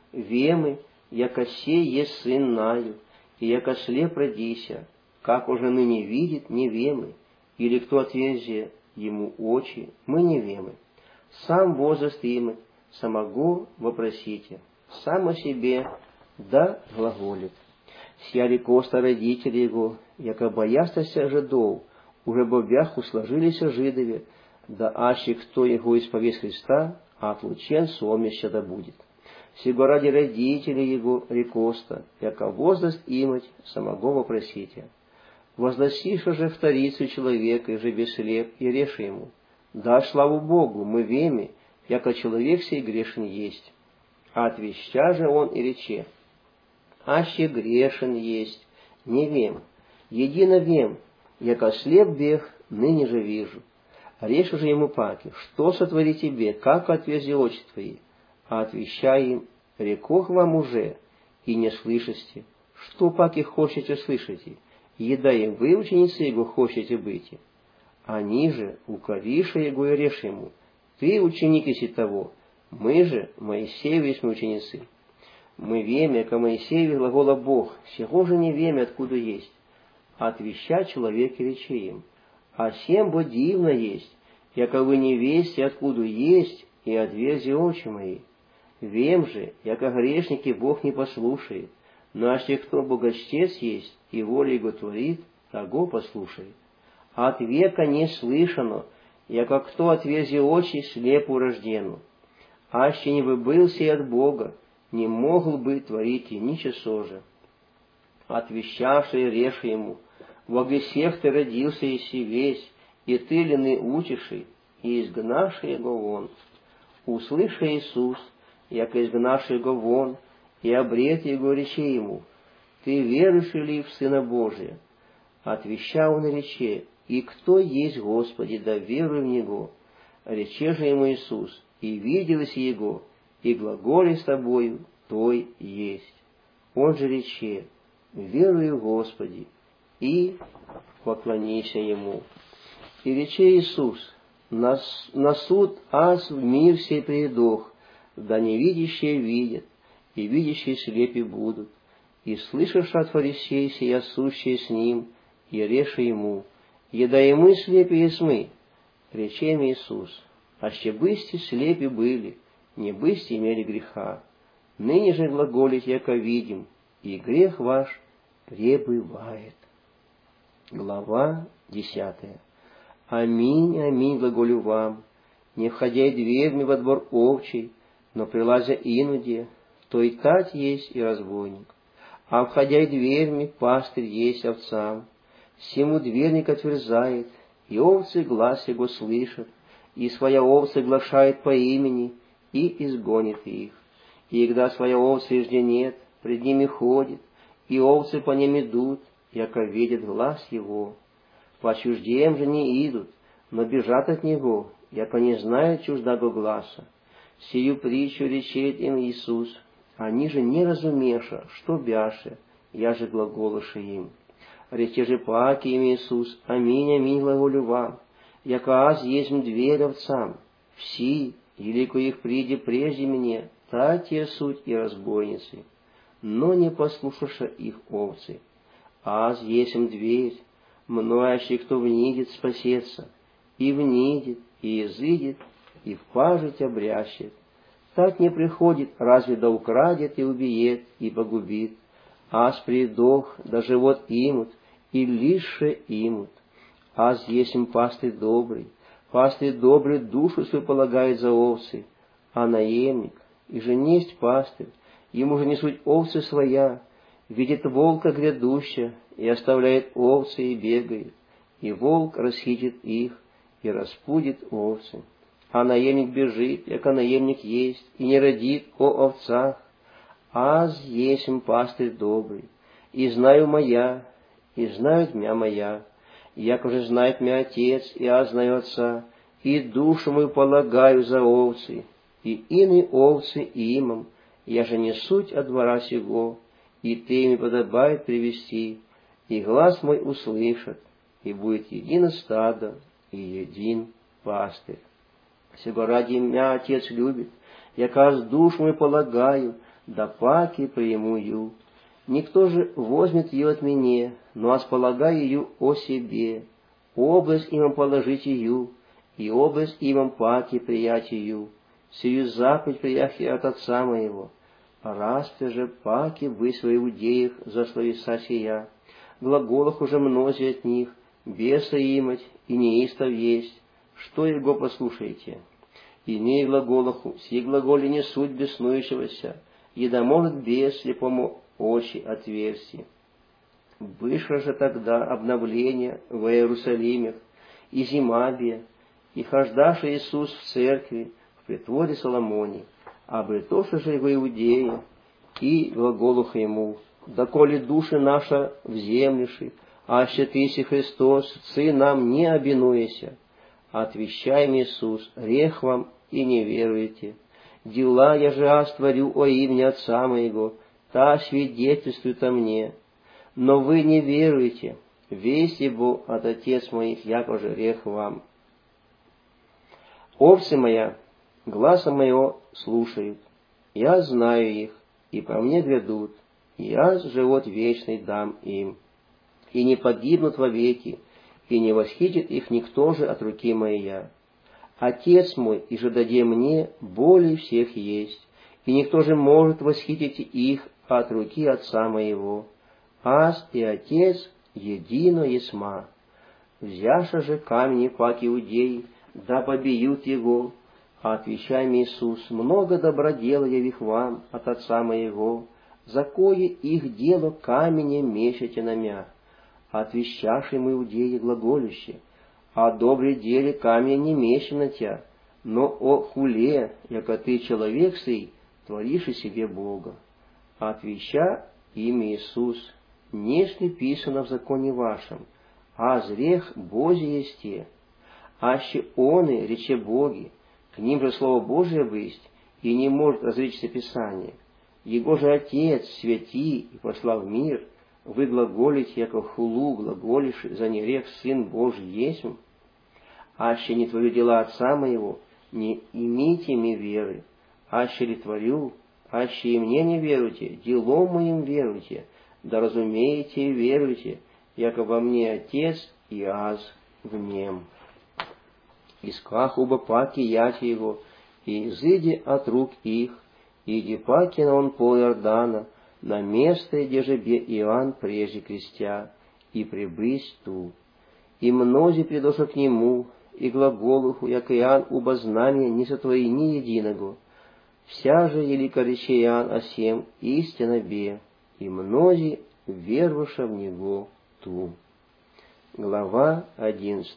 вемы, яко сей есть сын Наю, и яко слеп родися, как уже ныне видит, не вемы, или кто отверзи ему очи, мы не вемы. Сам возраст имать, самого вопросите, сам о себе да глаголит. Сия рекоста родители его, яко боястася жидов, уже бобяху сложились жидове, да аще кто его исповесть Христа, а отлучен сомища да будет. Сего ради родителей его рекоста, яко возраст имать, самого вопросите. Возгласиша же вторицу человека, и же бесслеп, и реши ему, да славу Богу, мы веме, яко человек сей грешен есть. А отвеща же он и рече, аще грешен есть, не вем, едино вем, яко слеп бег, ныне же вижу. Решу же ему паки, что сотвори тебе, как отверзи очи твои, а отвещай им, рекох вам уже, и не слышите, что паки хочете слышите, еда им вы, ученицы его, хочете быть. Они же, укориша его и режь ему, ты ученик иси того, мы же, Моисеевы мы ученицы. Мы веме, ко Моисееве глагола Бог, сего же не веме, откуда есть. Отвеща человек и речи им, а всем бо дивно есть, яко вы не вести, откуда есть, и отверзи очи мои. Вем же, яко грешники Бог не послушает, но аще кто богочтец есть, и воля его творит, того послушает. От века не слышано, яко кто отверзи очи слепу рождену. Аще не бы был сей от Бога, не могл бы творить и ничего же. Отвещавший реши ему, во гресех ты родился иси весь, и ты лены учиши, и изгнавший его вон. Услыша Иисус, яко изгнавший его вон, и обрет его речи ему, ты веруешь ли в Сына Божия? Отвеща он и рече, и кто есть Господи, да веруй в Него. Рече же ему Иисус, и виделось Его, и глаголи с тобою, той есть. Он же рече, верую Господи, и поклонися Ему. И рече Иисус, на суд аз в мир сей предох, да невидящие видят, и видящие слепи будут, и слышишь от фарисея сия сущие с ним, и реши ему, еда и мы слепи есть мы. Рече им Иисус, аще бысти слепи были, не бысти имели греха. Ныне же глаголить, яко видим, и грех ваш пребывает. Глава 10. Аминь, аминь, глаголю вам, не входя дверьми во двор овчий, но прилазя инуде, то и тать есть и разбойник. А входя дверьми, пастырь есть овцам. Всему дверник отверзает, и овцы глаз его слышат, и своя овца глашает по имени, и изгонит их. И когда своя овца ижде нет, пред ними ходит, и овцы по ним идут, яко видят глаз его. По чуждеям же не идут, но бежат от него, яко не знают чуждаго гласа. Сию притчу речет им Иисус, они же не разумеша, что бяше, я же глаголоша им. Рече же паки им Иисус, аминь, аминь, глаголю вам, яко аз есть дверь овцам, все, елико их приди прежде мне, та те суть и разбойницы, но не послушаша их овцы. Аз есть дверь, многое, кто внидит, спасется, и внидит, и изыдет, и в пажить обрящет. Так не приходит, разве да украдет и убиет, и погубит. Аз придох, да живот имут, и лише имут. Аз есмь пастырь добрый душу свою полагает за овцы, а наемник, и же несть пастырь, ему же несут овцы своя, видит волка грядуща, и оставляет овцы и бегает, и волк расхитит их, и распудит овцы. А наемник бежит, яко наемник есть, и не родит о овцах. Аз есмь пастырь добрый, и знаю моя, и знают мя моя, яко же знает мя Отец, и аз знаю Отца, и душу мою полагаю за овцы, и ины овцы имам, я же не суть от двора сего, и ты ими подобает привести, и глаз мой услышат, и будет едино стадо, и един пастырь. Сего ради мя Отец любит, яко аз душу мою полагаю да паки приму ю. Никто же возьмет ее от меня, но располагаю ее о себе. Область имам положить ее, и область имам паки приять ее. Сию заповедь прияхи от отца моего. Распе же паки быть в иудеях за словеса сия. Глаголах уже мнози от них, беса имать и неистов есть. Что его послушаете? Имей глаголаху, сей глаголи не суть беснующегося, и да может бес слепому очи отверсти. Вышло же тогда обновление в Иерусалиме, и Зимабия, и хождаши Иисус в церкви, в притворе Соломоне, обретоша же в Иудее, и глаголуха ему, доколе души наша в землеши, аще Ты, Христос, Сын нам не обинуеся. Отвещаем Иисус, грех вам и не веруете. Дела я же творю о имени Отца моего, та свидетельствует о мне. Но вы не веруете, весть ибо от Отец моих, яко же грех вам. Овцы моя, гласа моего слушают, я знаю их, и по мне грядут, и я живот вечный дам им, и не погибнут вовеки, и не восхитит их никто же от руки моя. Отец мой, и же даде мне, более всех есть, и никто же может восхитить их от руки Отца моего. Аз и Отец едино есма. Взяша же камни пак иудеи, да побьют его. А отвечай мне Иисус, много добра делаю их вам от Отца моего, за кое их дело каменем мечете на мя. Отвещашь им иудеи глаголюще, о добре деле камень не мещен на тя, но о хуле, яко ты человек сей, творишь и себе Бога. Отвеща имя Иисус, нешли писано в законе вашем, а зрех Божий есте, аще оны, рече Боги, к ним же Слово Божие бысть, и не может разречься Писание. Его же Отец, святи и посла в мир, вы глаголите, яко хулу глаголишь, за нерех Сын Божий есмь. Аще не творю дела Отца моего, не имейте ми веры. Аще ли творю, аще и мне не веруйте, делом моим веруйте, да разумеете и веруйте, яко во мне Отец и аз в нем. Исках оба паки яти его, и изыди от рук их, иди паки на он пол Иордана, на место, где же бе Иоанн прежде крестя, и прибысь ту. И мнози придоша к нему, и глаголуху, як Иоанн, уба знамения не сотвори ни единого. Вся же елика рече Иоанн о сем истина бе, и мнози веруша в него ту. Глава 11.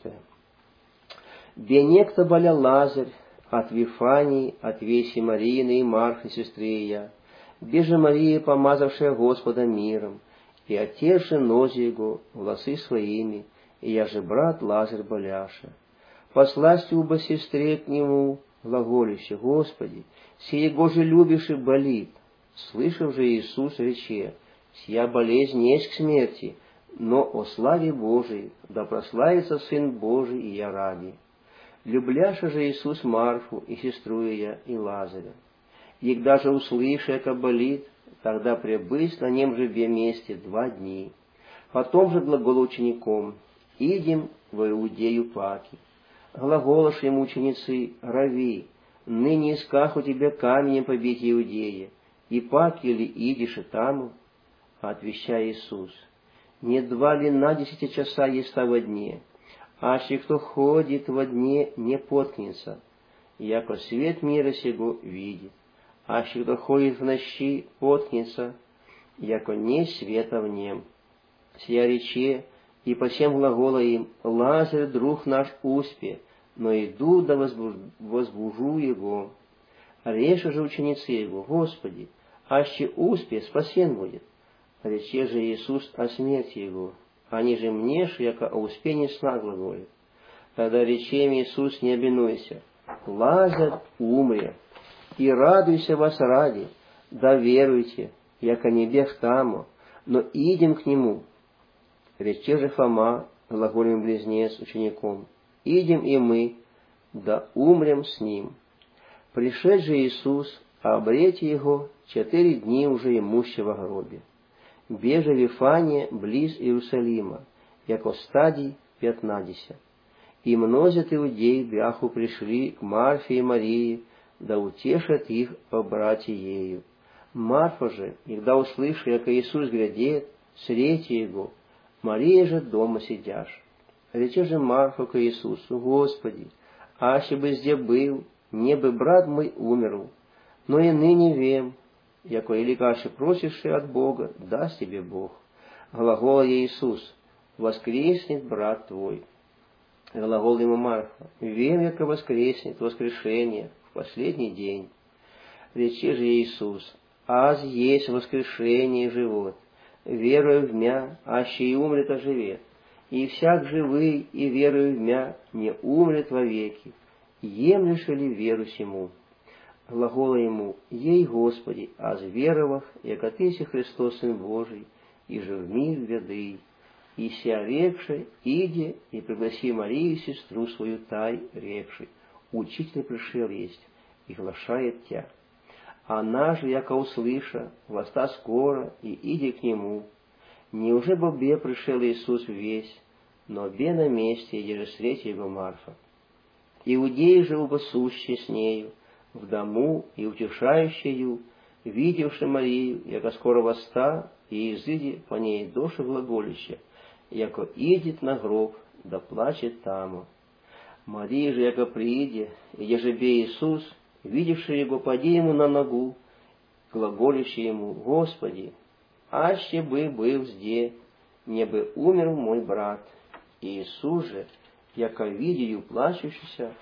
Бе некто боля Лазарь, от Вифании, от Веси Марины и Марфы, сестры ее, беже Мария, помазавшая Господа миром, и отерши нози его волосы своими, и я же брат Лазарь боляша. Посласти уба сестре к нему, глаголище, Господи, сего же любишь и болит. Слышав же Иисус рече, сия болезнь есть к смерти, но о славе Божией, да прославится Сын Божий и я ради. Любляша же Иисус Марфу и сестру ее и Лазаря. И даже услыша, яко болит, тогда пребысь на нем же в месте 2 дни. Потом же глагол учеником, идем в Иудею паки. Глаголошь ему ученицы, рави, ныне исках у тебя каменем побить Иудея, и паки ли идешь и таму? Отвещая Иисус, не 2 ли на 10 часа есть во дне, аще кто ходит во дне не поткнется, яко свет мира сего видит, аще кто ходит в ночи поткнется, яко не света в нем. Сия рече, и по всем глагола им, Лазарь, друг наш, успе, но иду да возбужу его. Реше же ученицы его, Господи, аще успе, спасен будет. Рече же Иисус о смерти его, они же мнешь, яко о успении сна глаголит. Тогда рече им Иисус, не обинуйся, Лазарь умре, и радуйся вас ради, да веруйте, яко не бег таму, но идем к нему. Рече же Фома, глаголем близнец учеником, идем и мы, да умрем с ним. Пришед же Иисус, а обрете его 4 дни уже имуще во гробе. Беже Вифания близ Иерусалима, яко стадий 15. И мнозят иудеи бяху пришли к Марфе и Марии, да утешат их о брате ею. Марфа же, когда услышала, яко Иисус грядет, срети его, Мария же дома сидяш. Рече же Марфа к Иисусу: Господи, аще бы зде был, не бы брат мой умерл, но и ныне вем, яко или каше просишь от Бога, даст тебе Бог. Глагола Иисус: воскреснет брат твой. Глагол ему Марфа: вем, яко воскреснет воскрешение в последний день. Рече же Иисус: аз есть воскрешение и живот, веруя в мя, аще и умрет, оживет. И всяк живый и веруя в мя не умрет вовеки. Емлешь ли веру сему? Глагола ему: ей, Господи, аз веровах, яко Ты си Христос, Сын Божий, и же в мир веды. И ся рекши, иди и пригласи Марию, сестру свою, тай, рекши: Учитель пришел есть, и глашает тя. Она же, яко услыша, воста скоро, и иди к нему. Неуже бе пришел Иисус весь, но бе на месте, где же встретит его Марфа. Иудеи же оба сущие с нею, в дому и утешающую, видевши Марию, яко скоро воста, и изыди по ней доши глаголища, яко идет на гроб, да плачет таму. Мария же, яко прииде, и еже бе Иисус, видевши его, поди ему на ногу, глаголище ему: Господи, аще бы был зде, не бы умер мой брат. Иисус же, яко видею плачущийся,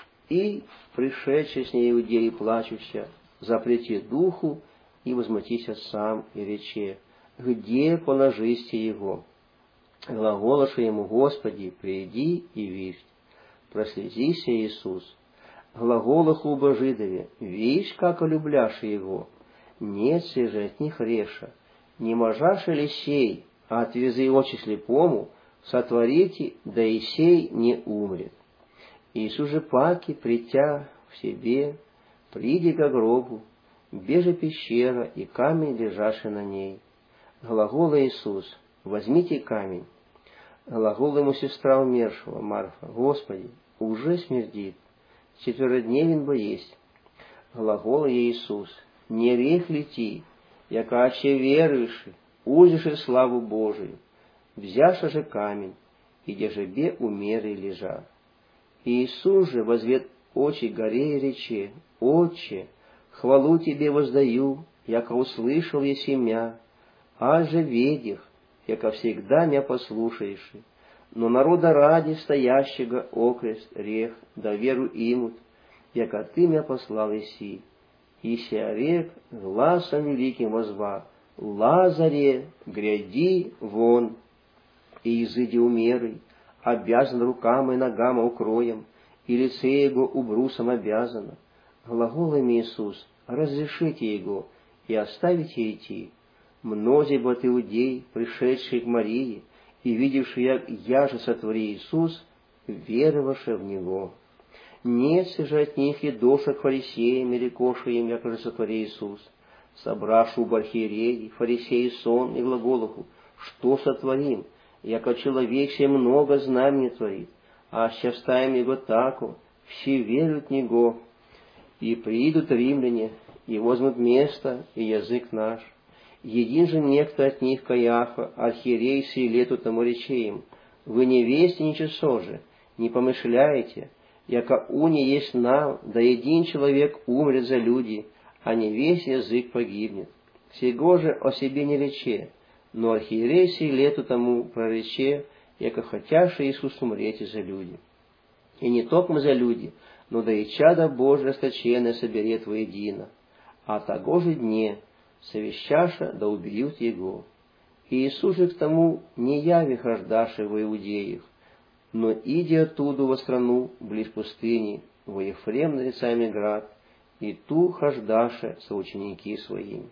и пришедший с ней иудеи плачущая, запрети духу, и возмутися сам, и рече: где положисте его? Глаголоша ему: Господи, приди и вишь. Прослезися Иисус. Глаголах уба жидове: вишь, как олюбляши его. Нет же от них реша. Не можаши ли сей, а отвези очи слепому, сотворите, да и сей не умрет. Иисус же паки, притя в себе, приди ко гробу, беже пещера, и камень, лежаший на ней. Глагола Иисус: возьмите камень. Глагол ему сестра умершего, Марфа: Господи, уже смердит, 4-дневен бо есть. Глагола Иисус: не рех лети, яко аще веруеши, узиши славу Божию. Взяша же камень, и где же бе умеры лежа. Иисус же возвет очи горе и рече: Отче, хвалу Тебе воздаю, яко услышал еси мя, а же ведих, яко всегда мя послушаешь. Но народа ради стоящего окрест рех, да веру имут, яко Ты мя послал еси. И ся рек гласом великим возва: Лазаре, гряди вон. И изыди умерый, обязан рукам и ногам укроем, и лице его убрусом обязано. Глаголами Иисус: разрешите его и оставите идти. Мнози бот иудей, пришедшие к Марии, и видевшие, я же сотвори Иисус, веровавши в Него. Нет же от них и доша к фарисеям, или кошаем, яко же сотвори Иисус. Собрашу у архиереи, фарисеи сон и глаголуху: что сотворим, яко человек се много знамений творит, а ще вставим его таку, все веруют в него. И приидут римляне, и возьмут место и язык наш. Един же некто от них, Каяфа, архиерей, сей лету тому рече им: вы не вести ничего же, не помышляете, яко уни есть нам, да един человек умрет за люди, а не весь язык погибнет. Сего же о себе не рече, но архиерей сей лету тому прорече, яко хотяше Иисус умреть за люди. И не только за люди, но да и чада Божие расточенное соберет воедино, а того же дне совещаша да убьют его. И Иисус же к тому не яви хождаши во Иудеях, но иди оттуда во страну, близ пустыни, во Ефрем нарицаемый град, и ту хождаше соученики своими.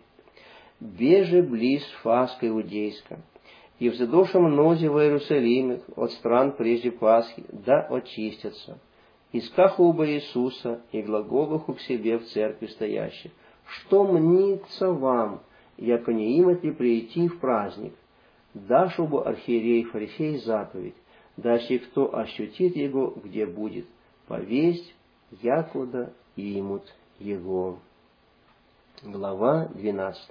Беже близ Фаска иудейска, и взадоша мнози во Иерусалиме от стран прежде Пасхи, да очистятся. Искаху оба Иисуса и глаголуху к себе в церкви стоящих: что мнится вам, яко не имате прийти в праздник? Дашу бы архиерей фарисей заповедь, даще кто ощутит его, где будет, повесть, якуда имут его». Глава 12.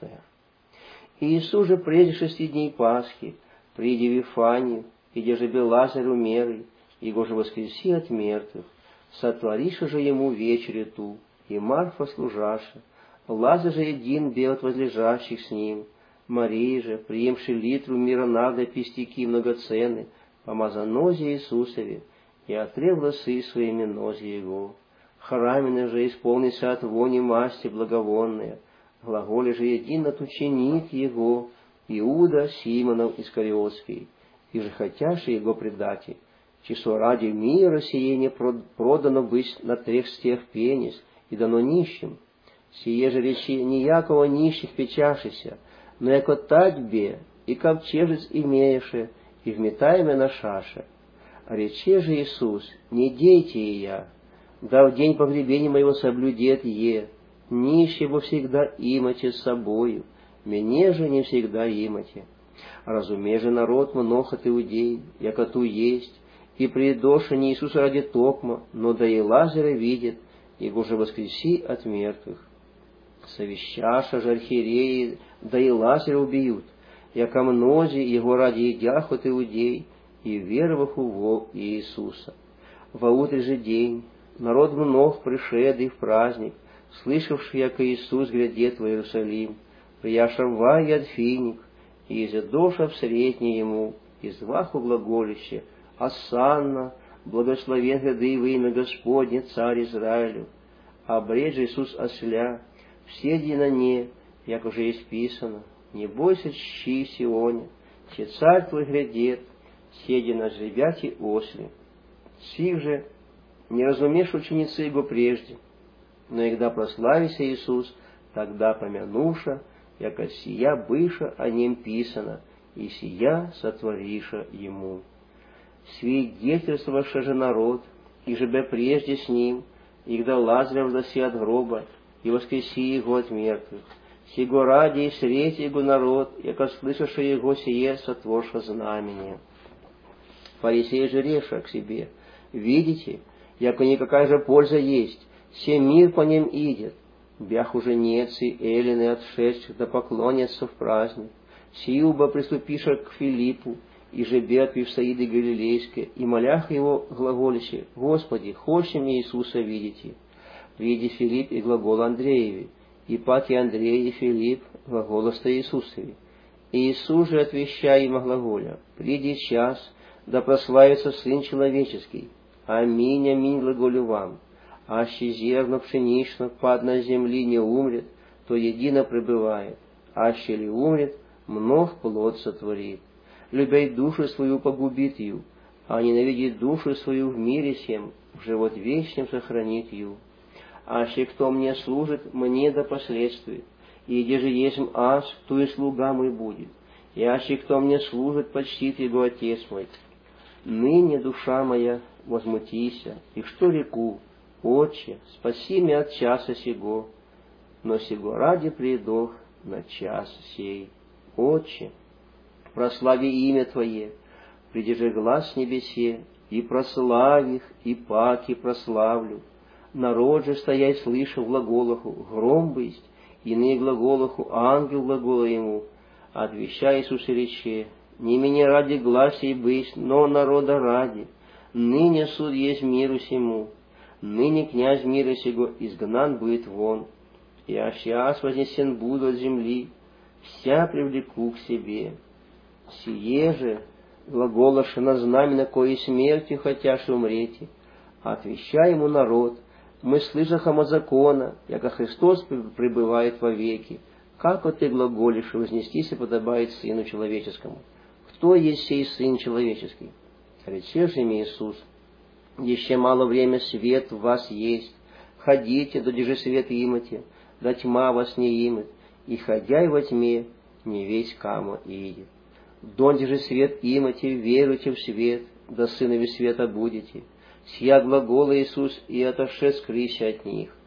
Иисус же прежде 6 дней Пасхи, приди в Вифанию, и где же был Лазарь умерый, его же воскреси от мертвых, сотвориша же ему вечерю ту, и Марфа служаша, Лазарь же един бел от возлежащих с ним, Мария же, приемши литру мира надо пестики многоценны, помаза нозе Иисусове, и отрев лосы своими нозе его. Храмина же исполнится от вони масти благовонная, глаголе же един от ученик его, Иуда Симонов Искариотский, и же хотяши его предати, число ради мира сие не продано быть на 300 пенис, и дано нищим. Сие же речи не якого нищих печашися, но яко татьбе и ковчежец имееше, и вметаеме на шаше. А рече же Иисус, не дейте и я, да в день погребения моего соблюдет нищего всегда имате с собою, мне же не всегда имате. Разуме же народ много от иудей, яко ту есть, и предоша не Иисуса ради токма, но да и Лазаря видит, его же воскреси от мертвых. Совещаша же архиереи, да и Лазаря убьют, яко мнози его ради едях от иудей, и веровах во Иисуса. Во утре же день народ мног пришедший в праздник, слышавший, яко Иисус грядет в Иерусалим, прияша вай от финик, и изядоша в средне ему, и зваху глаголище: «Осанна, благословен гряды во имя Господне, Царь Израилю». Обред же Иисус осля, все на не, як уже есть писано: «Не бойся, щи Сионе, че царь твой грядет, седи на жеребяти осле». Сих же не разумешь ученицы его прежде, но когда прославится Иисус, тогда помянуша, яко сия быша о нем писано, и сия сотвориша ему. Свидетельствовавши же народ, и же бе прежде с ним, и когда Лазаря взоси от гроба, и воскреси его от мертвых. Сего ради и средь его народ, яко слышавши его сие сотворша знамение. Фарисеи же реша к себе: «Видите, яко никакая же польза есть, все мир по ним идет. Бях уже нецы, эллины отшедших да поклонятся в праздник. Сиуба приступиша к Филиппу, и же бед Вифсаиды Галилейской, и молях его глаголище: Господи, хочем мне Иисуса видите. Види Филипп и глагол Андрееве, и паки Андрей и Филипп глаголоста Иисусове. И Иисус же отвещая им глаголя: приди час, да прославится Сын Человеческий. Аминь, аминь, глаголю вам. Аще зерно пшенично пад на земли не умрет, то едино пребывает. Аще ли умрет, мног плод сотворит. Любя душу свою погубит ее, а ненавидит душу свою в мире сем, в живот вечным сохранит ее. Аще кто мне служит, мне до последствий, и где же есть ас, то и слуга мой будет. И аще кто мне служит, почтит его Отец мой. Ныне, душа моя, возмутися, и что реку: Отче, спаси меня от часа сего, но сего ради предох на час сей. Отче, прослави имя Твое, придержи глаз с небесе, и прославь их, и паки прославлю. Народ же стоять слышал глаголоху, гром бысть, иные глаголоху, ангел глагола ему. Отвещай Иисус и рече: не меня ради глаз сей бысть, но народа ради. Ныне суд есть миру сему, ныне князь мира сего изгнан будет вон. И ас вознесен буду от земли, вся привлеку к себе. Сие же глаголоша на знамена, кое смертью хотяши умрете. Отвещай ему народ: мы слышахом от закона, яко Христос пребывает вовеки. Как ты глаголишь, вознестись и подобает Сыну Человеческому? Кто есть сей Сын Человеческий? Рече же им Иисус: еще мало время свет в вас есть. Ходите, доколе же свет имате, да тьма вас не имет, и ходяй во тьме, не весь камо идет. Донде же свет имате, веруйте в свет, да сынови света будете. Сия глагола Иисус, и отоше скрыся от них.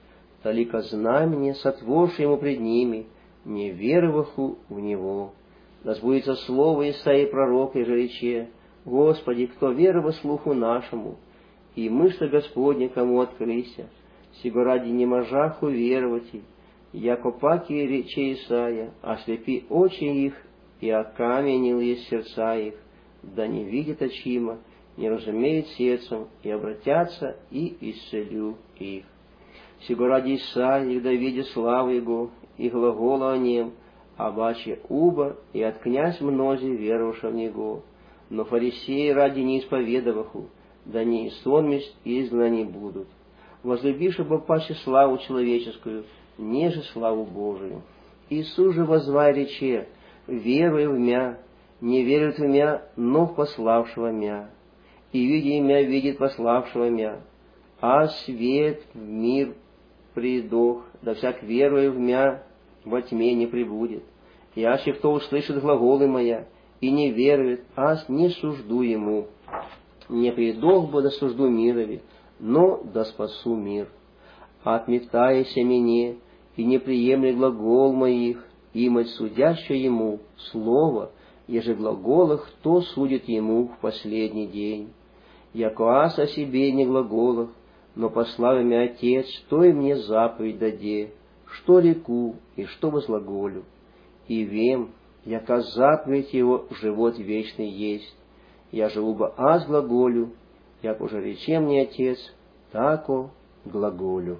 толика знамение, сотворший ему пред ними, не вероваху в него. Да сбудется слово Исаии пророка и же рече: Господи, кто верова слуху нашему, и мышца Господня кому открыся, сего ради не можах уверовать, яко паки рече Исаия, ослепи очи их, и окаменил есть сердца их, да не видят очима, не разумеют сердцем, и обратятся, и исцелю их. Сего ради Исаии, да видя славу Его, и глагола о нем, обаче уба, и от князь мнози веровавши в Него. Но фарисеи ради не исповедоваху, да не сонместь изгнаны будут, возлюбивши бы паче славу человеческую, неже славу Божию. Иисус же возвай рече: веруй в мя, не верует в мя, но в пославшего мя, и видя мя, видит пославшего мя. А свет в мир придох, да всяк веруя в мя, во тьме не пребудет. И аще кто услышит глаголы моя, и не верует, аз не сужду ему. Не придох бы да сужду мирови, но да спасу мир. Отметайся мне, и не приемли глагол моих, имать судящее ему слово, еже глаголах, кто судит ему в последний день. Яко аз о себе не глаголах, но послав меня Отец, что и мне заповедь даде, что реку и что возглаголю. И вем, яка заповедь его живот вечный есть. Я живу бы аз глаголю, як уже рече мне Отец, тако глаголю.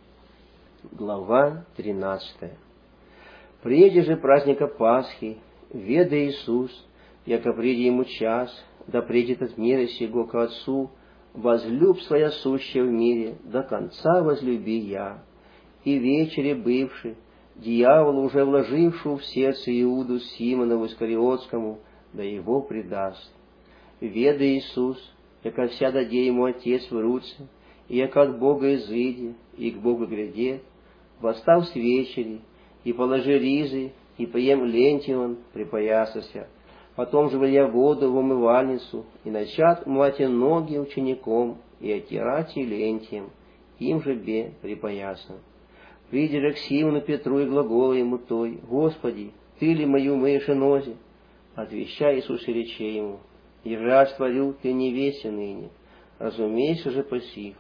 Глава 13. Прежде же праздника Пасхи, веда Иисус, яко приди ему час, да придет от мира сего к Отцу, возлюб своя сущая в мире, до конца возлюби я. И вечере бывший, дьявол, уже вложивший в сердце Иуду Симонову Искариотскому, да его предаст. Веда Иисус, яко вся даде ему Отец в руце, и яко от Бога изыди, и к Богу глядет, восстав с вечери, и положи ризы, и поем лентион, припоясася. Потом же вылья воду в умывальницу, и начат умывать ноги учеником, и отирать и лентием, им же бе припоясан. Приди же к Симону Петру и глагола ему той: Господи, ты ли мою умыешь нози? Отвещай Иисус и рече ему: Еже творил ты не весе ныне, разумейся же посих.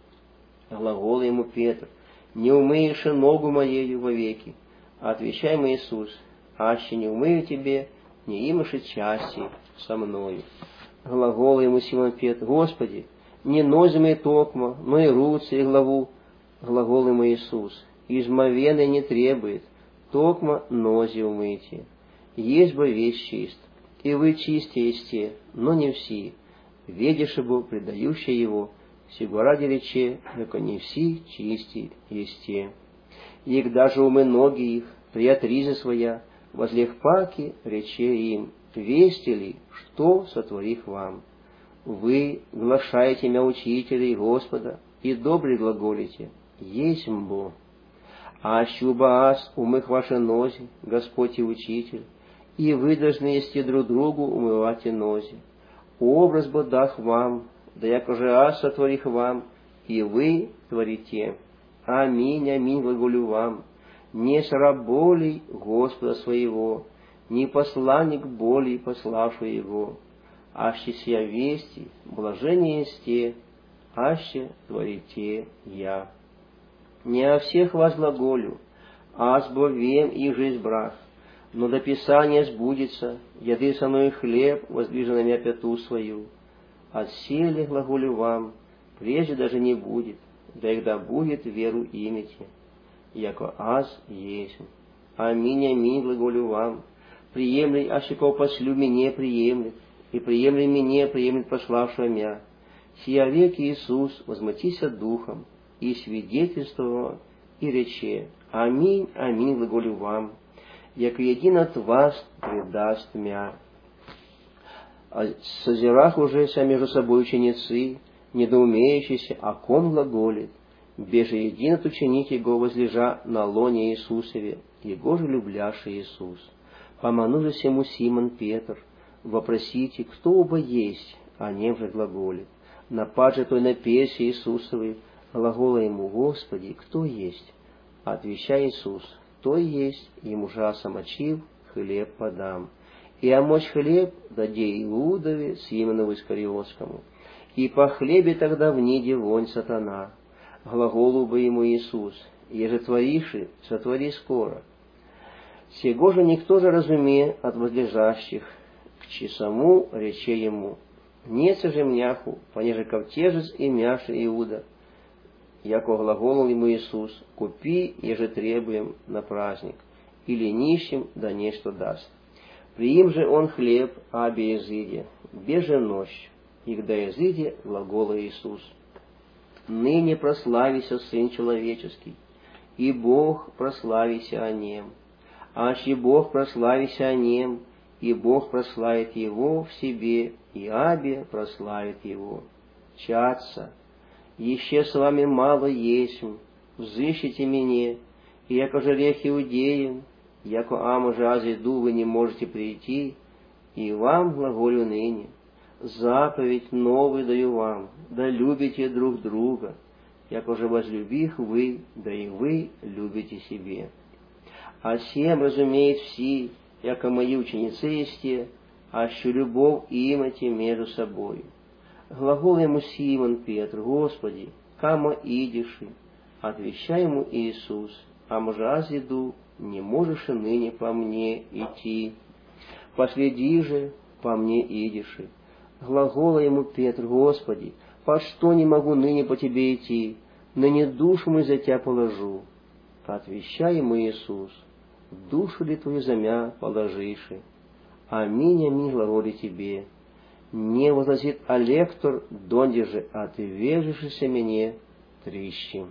Глагола ему Петр: не умыешь ногу моею вовеки. Отвечай ему Иисус: аще не умыю тебе, не имашь части со мною. Глагола ему Симон Петр: Господи, не нози мои токма, но и руцы, и главу. Глагол ему Иисус: измовенный не требует, токма нози умыйте. Есть бы весь чист, и вы чисте есте, но не все. Ведешь бы предающие его, сего ради рече, яко не все чисти есте. И даже умы ноги их, приотризы своя, возле паки рече им: вести ли, что сотворих вам? Вы глашаете мя учителя и Господа, и добре глаголите: есть мбо. А щуба аз умых ваши нози, Господь и Учитель, и вы должны есть друг другу умывать и нози. Образ бы дах вам, да яко же аз сотворих вам, и вы творите. Аминь, аминь, глаголю вам. Не раб болей Господа своего, не посланник болей пославший его. Аще сия вести, блажение есте, аще творите я. Не о всех вас глаголю, аз бо вем их же избрах, но до Писания сбудется: яды со мной хлеб, воздвижи на меня пяту свою. От сели глаголю вам, прежде даже не будет, да когда будет, веру имите, яко аз есть. Аминь, аминь, глаголю вам. Приемли, аще кого пошлю, мне приемлет, и приемли мне, приемлет пославшего мя. Сия век Иисус, возмутися духом, и свидетельствовал, и рече: аминь, аминь, глаголю вам, яко един от вас предаст мя. Созирах уже между собой ученицы, недоумеющиеся, о ком глаголит. Беже един от ученик его возлежа на лоне Иисусове, его же любляши Иисус. Поману же сему Симон Петр: вопросите, кто оба есть, о нем же глаголит. Напад же той на перси Иисусовой, глагола ему: Господи, кто есть? Отвечай Иисус: то есть, ему же самочив, хлеб подам. И омочь хлеб даде Иудове, Симонову Искариотскому. И по хлебе тогда вниде вонь сатана. Глаголу бы ему Иисус: еже твориши, сотвори скоро. Сего же никто же разуме от возлежащих, к часому рече ему: неце же мняху, понеже ковтежец и мяше Иуда. Яко глаголул ему Иисус: купи, еже требуем на праздник, или нищим да нечто даст. Приим же он хлеб, абе изыде, беже нощь, и когда изыде глагола Иисус: ныне прославися Сын Человеческий, и Бог прославися о нем. Аще Бог прославися о нем, и Бог прославит его в себе, и Абе прославит его. Чатца, еще с вами мало есмь, взыщите мне, и яко же рех иудеям, яко амо же азиду вы не можете прийти, и вам глаголю ныне: заповедь новую даю вам, да любите друг друга, яко же возлюбих вы, да и вы любите себе. А всем разумеет все, яко мои ученицы есте, аще любовь имати между собою. Глагол ему Симон Петр: Господи, камо идиши? Отвечай ему Иисус: а мжа иду, не можешь и ныне по мне идти. Последи же, по мне идиши. Глагола ему Петр: Господи, по что не могу ныне по тебе идти? Ныне душу мою за тебя положу. Отвечай ему Иисус: душу ли твою за мя положиши? Аминь, аминь, глаголи тебе. Не возразит алектор, донде же отвежешься мне трищи.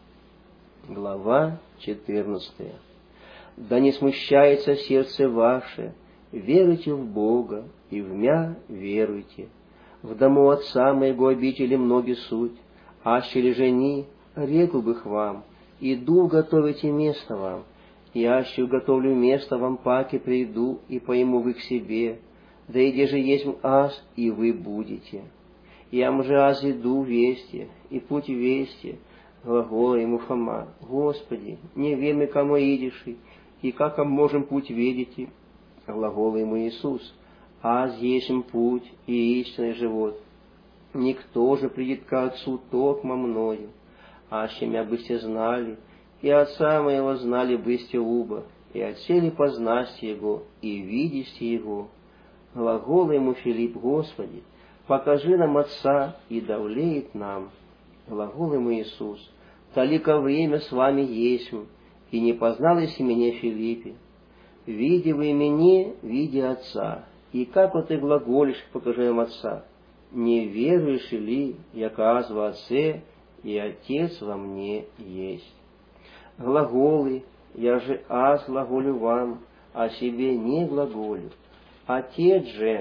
Глава 14. Да не смущается сердце ваше, веруйте в Бога, и в мя веруйте. В дому Отца моего обители многие суть, аще ли жени, реку бы к вам, иду готовите место вам. И аще уготовлю место вам, паки приду, и пойму вы к себе, да и где же есть аз, и вы будете. Я же аз иду вести, и путь вести, глагола ему Фома: Господи, не веми, кому идиши, и как можем путь видите? Глагола ему Иисус: аз есмь путь и истинный живот. Никто же придет к Отцу токмо мною, аще мя бысте знали, и Отца моего знали бысте уба, и отсели познасти Его, и видисте Его. Глагол ему Филипп: Господи, покажи нам Отца, и давлеет нам. Глагол ему Иисус: талико время с вами есмь, и не познались меня Филиппе. Види вы меня, види Отца, и как вот ты глаголишь: покажи нам Отца? Не веруешь ли, яко аз во Отце, и Отец во мне есть? Глаголы, я же аз глаголю вам, о себе не глаголю. Отец же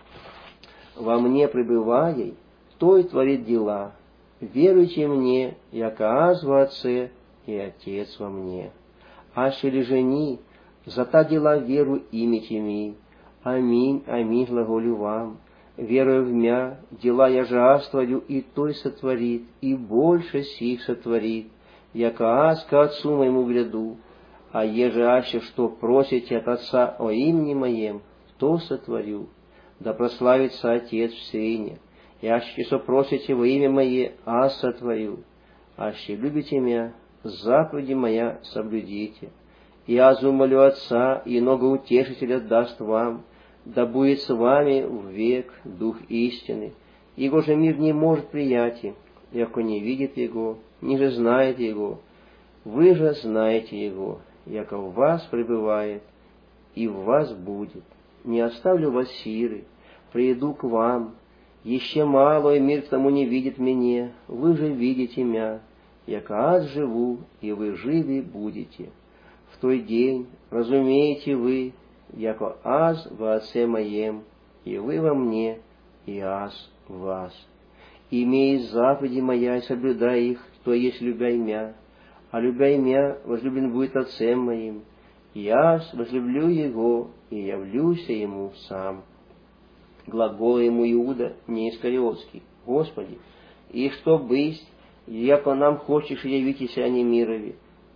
во мне пребывает, той творит дела. Веруйте мне, яко аз во Отце, и Отец во мне. Аще ли жени, за та дела веру имите ми. Аминь, аминь, глаголю вам. Веруя в мя, дела я же аз творю, и той сотворит, и больше сих сотворит, яко аз ко Отцу моему гряду. А еже аще что просите от Отца о имени моем, то сотворю. Да прославится Отец в Сыне. И аще что просите во имя Мое, аз сотворю. Аще любите мя, заповеди моя соблюдите. И аз умолю Отца, и много утешителя даст вам, да будет с вами век Дух истины. Его же мир не может приятия, яко не видит Его, не же знает Его. Вы же знаете Его, яко в вас пребывает, и в вас будет. Не оставлю вас сиры, приду к вам. Еще мало, и мир к тому не видит меня, вы же видите мя, яко аз живу, и вы живы будете. В той день разумеете вы, яко аз во Отце моем, и вы во мне, и аз в вас. Имея заповеди моя и соблюдай их, то есть любя мя, а любя мя возлюблен будет Отцем моим, и я возлюблю Его, и явлюся Ему сам. Глагол ему Иуда не Искариотский: Господи, и что бысть, яко нам хочешь явитесь, а не мирови?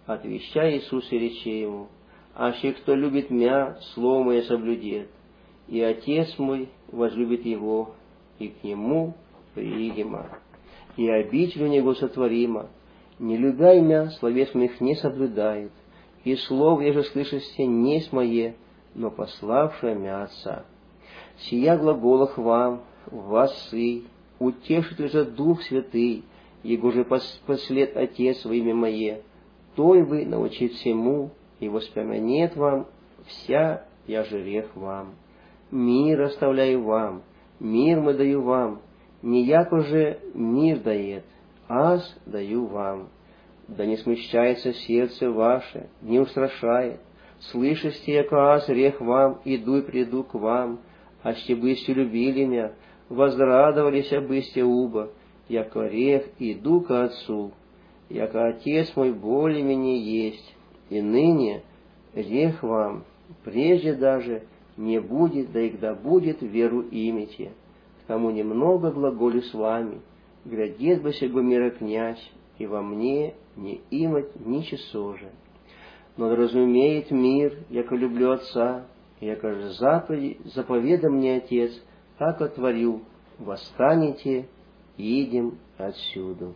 отвещай Иисусе рече ему, аще кто любит мя, слово мое соблюдет, и Отец мой возлюбит его, и к нему приидема, и обитель у него сотворима, не любя мя, словес моих не соблюдает, и слово еже слышите не с мое, но пославшее мя Отца. Сия глаголах вам, вас сы, утешитель же Дух Святый, его же послед Отец во имя мое, той вы научить всему, и воспомянет вам вся я же рех вам. Мир оставляю вам, мир мы даю вам, не яко же мир дает, аз даю вам. Да не смущается сердце ваше, не устрашает, слышите, яко аз рех вам, иду и приду к вам, аще бысте любили мя, возрадовались бысте уба, яко рех иду ко Отцу, яко Отец мой более меня есть, и ныне рех вам, прежде даже не будет, да и когда будет, веру имите. К тому немного глаголю с вами, глядет бы сего мира князь, и во мне не имать ничего же. Но разумеет мир, яко люблю Отца, яко же заповеда мне Отец, так отворю, восстанете, идем отсюда.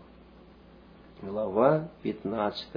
Глава 15.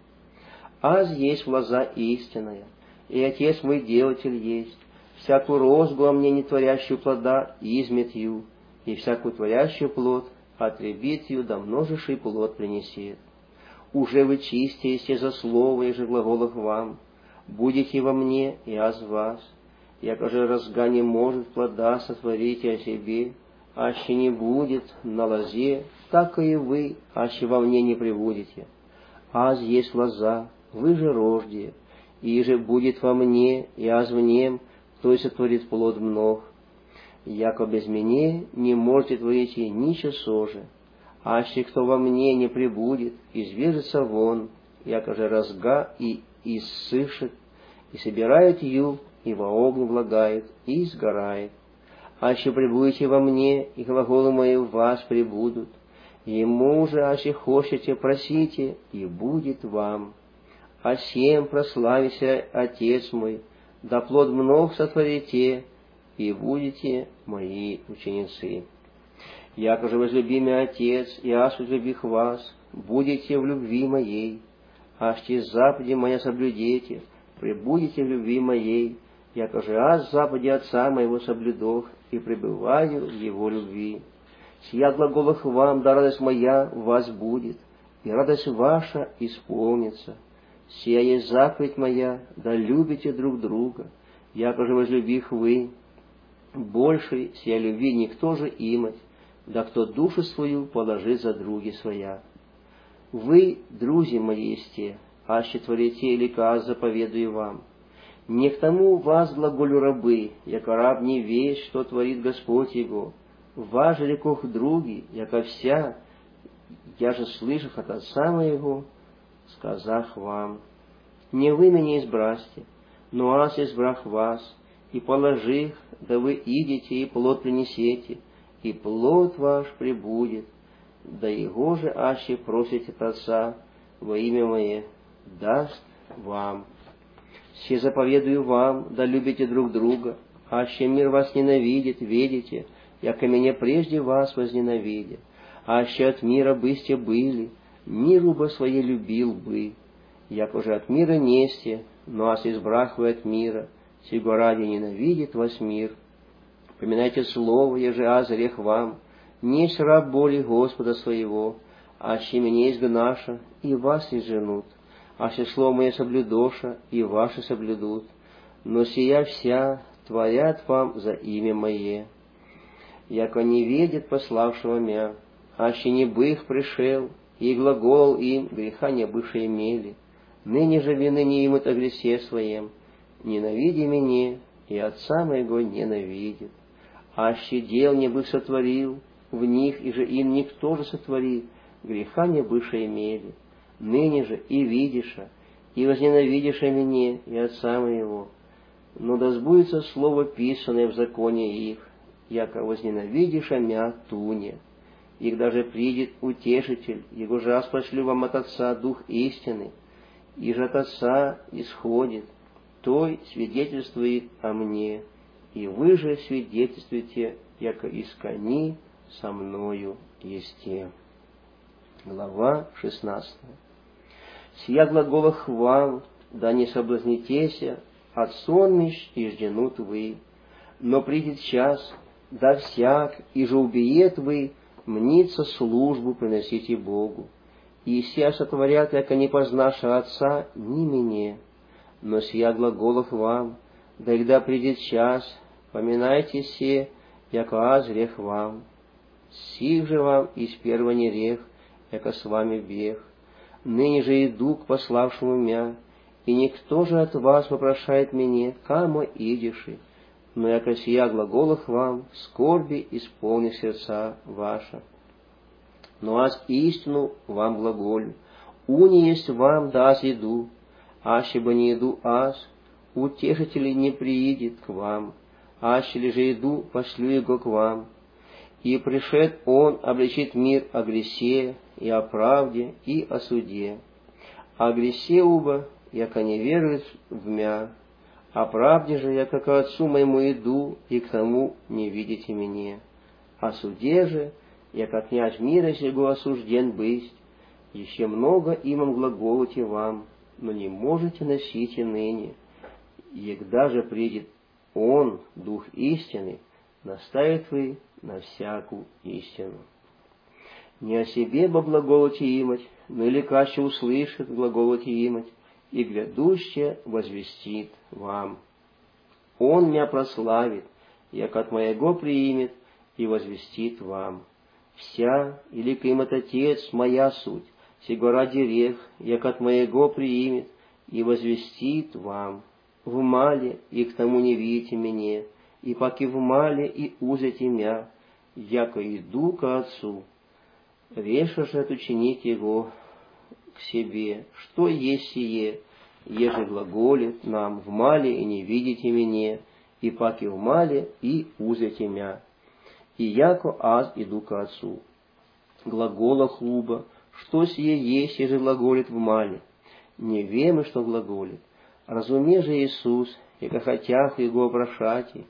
Аз есть лоза истинная, и Отец мой делатель есть. Всякую розгу о мне не творящую плода измет ю, и всякую творящую плод отребит ю, да множиший плод принесет. Уже вы чистите за слово и же глаголах вам, будете во мне, и аз в вас. Яко же розга не может плода сотворить о себе, аще не будет на лозе, так и вы, аще во мне не прибудете. Аз есть лоза, вы же рождие, и же будет во мне, и аз в нем, кто и сотворит плод мног. Яко без меня не можете творить и ничего же, аще кто во мне не прибудет, извержится вон, яко же розга и иссышет, и собирает ю, и во огне влагает, и сгорает. Аще прибудете во мне, и глаголы мои в вас прибудут, ему же, аще хочете, просите, и будет вам. А сем прославися Отец мой, да плод мног сотворите, и будете мои ученицы. Яко же возлюбимый Отец, и аз возлюбих вас, будете в любви моей, аще заповеди моя соблюдете, пребудете в любви моей, яко же аз заповеди Отца моего соблюдох, и пребываю в его любви. Сия глаголах вам, да радость моя в вас будет, и радость ваша исполнится. Сия есть заповедь моя, да любите друг друга, яко же возлюбих вы. Больше сия любви никто же имать, да кто душу свою положит за други своя. Вы, друзі мои, есте, аще творите или аз заповедую вам. Не к тому вас глаголю рабы, яко раб не весть, что творит Господь его. Важе рекох други, яко вся, я же слышав от Отца моего, сказах вам. Не вы меня избрасте, но аз избрах вас, и положих, да вы идете и плод принесете, и плод ваш прибудет, да его же аще просите от Отца во имя мое, даст вам. Все заповедую вам, да любите друг друга, аще мир вас ненавидит, ведите, яко меня прежде вас возненавидя, аще от мира бысте были, миру бы свое любил бы, яко же от мира несте, но аз избрах вы от мира, сего ради ненавидит вас мир. Поминайте слово, еже аз рех вам, несть раб боли Господа своего, аще меня изгнаша, и вас изженут, аще слово мое соблюдоша, и ваши соблюдут, но сия вся творят вам за имя мое. Яко не видит пославшего мя, аще не бых пришел, и глагол им греха не бывшие имели, ныне же вины не имут о гресе своем, ненавиди меня, и Отца моего ненавидит. Аще дел не бых сотворил, в них и же им никто же сотворит, греха не бывшие имели, ныне же и видиша, и возненавидиша меня, и Отца моего. Но да сбудется слово, писанное в законе их, яко возненавидиша мя туне. И когда же придет Утешитель, его же аз пошлю вам от Отца Дух истины, и же от Отца исходит, той свидетельствует о мне, и вы же свидетельствуете, яко искони со мною есте». Глава 16. «Сия глагола хвал, да не соблазнитеся, от сонмищ и жденут вы, но придет час, да всяк, и же убиет вы, мнится службу приносите Богу. И сия сотворят, яко не познаша Отца, ни мне. Но сия глаголов вам, да когда придет час, поминайте се, яко аз грех вам. Сих же вам из первого не грех, яко с вами бег. Ныне же иду к пославшему мя, и никто же от вас вопрошает меня, кamo идеши. Но яко сия глаголах вам, скорби исполни сердца ваша. Но аз истину вам глаголю, уни есть вам, да аз иду, аще бы не иду аз, утешитель не приидет к вам, аще ли же иду, пошлю его к вам. И пришед он обличит мир о гресе, и о правде, и о суде. О гресе уба, яко не верует в мя, о правде же, яко к Отцу моему иду, и к тому не видите меня. О суде же, яко князь мира сего осужден быть, еще много имам глаголите вам, но не можете носить и ныне. Егда же придет Он, Дух истины, наставит вы на всякую истину. Не о себе бы глаголите имать, но или каще услышит глаголите имать, и грядущее возвестит вам. Он меня прославит, яко от моего приимет, и возвестит вам. Вся, или имат Отец, моя суть, сего ради рех, яко от моего приимет, и возвестит вам. В мале, и к тому не видите меня, и паки в мале, и узите мя, яко иду к Отцу. Реша же от ученик его к себе, что есть сие, еже глаголит нам в мале, и не видите меня, и паки в мале, и узите мя. И яко аз иду к Отцу. Глагола хлуба, что сие есть, еже глаголит в мале. Не вемы, что глаголит. Разуме же Иисус, яко хотях его прошати,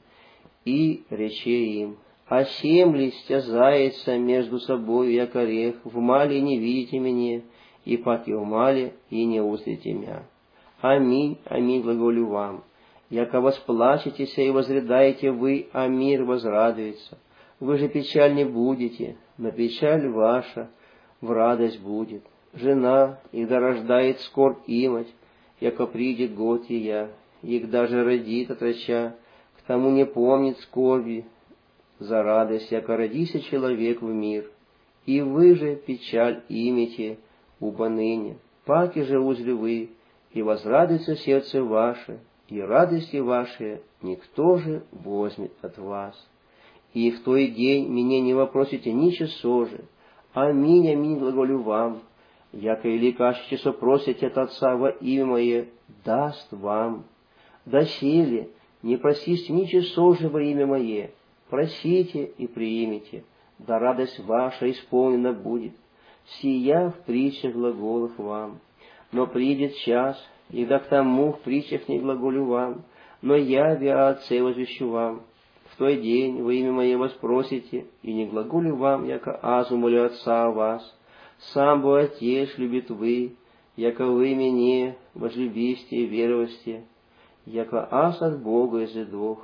и рече им, а сем ли стязается между собою, яко рех, в мале не видите меня, и паки в мале, и не узрите мя. Аминь, аминь глаголю вам, яко восплачетесь и возрыдаете вы, а мир возрадуется. Вы же печаль не будете, но печаль ваша в радость будет. Жена, игда рождает скорбь имать, яко придет год ея, игда же родит отрача, к тому не помнит скорби, за радость, яко родися человек в мир. И вы же печаль имите, уба ныне, паки же узри вы, и возрадуется сердце ваше, и радости ваши никто же возьмет от вас. И в той день меня не вопросите ни часо же. Аминь, аминь глаголю вам, яко или каше часо просите от Отца во имя Мое, даст вам. Доселе не просите ни часо же во имя Мое, просите и приимите, да радость ваша исполнена будет. Сия в притчах глаголах вам. Но придет час, и да к тому в притчах не глаголю вам, но я о Отце возвещу вам. В той день во имя Мое вас просите, и не глаголю вам, яко аз умолю Отца о вас. Сам бы Отец любит вы, яко вы мне возлюбисте и веровасте, яко аз от Бога изыдох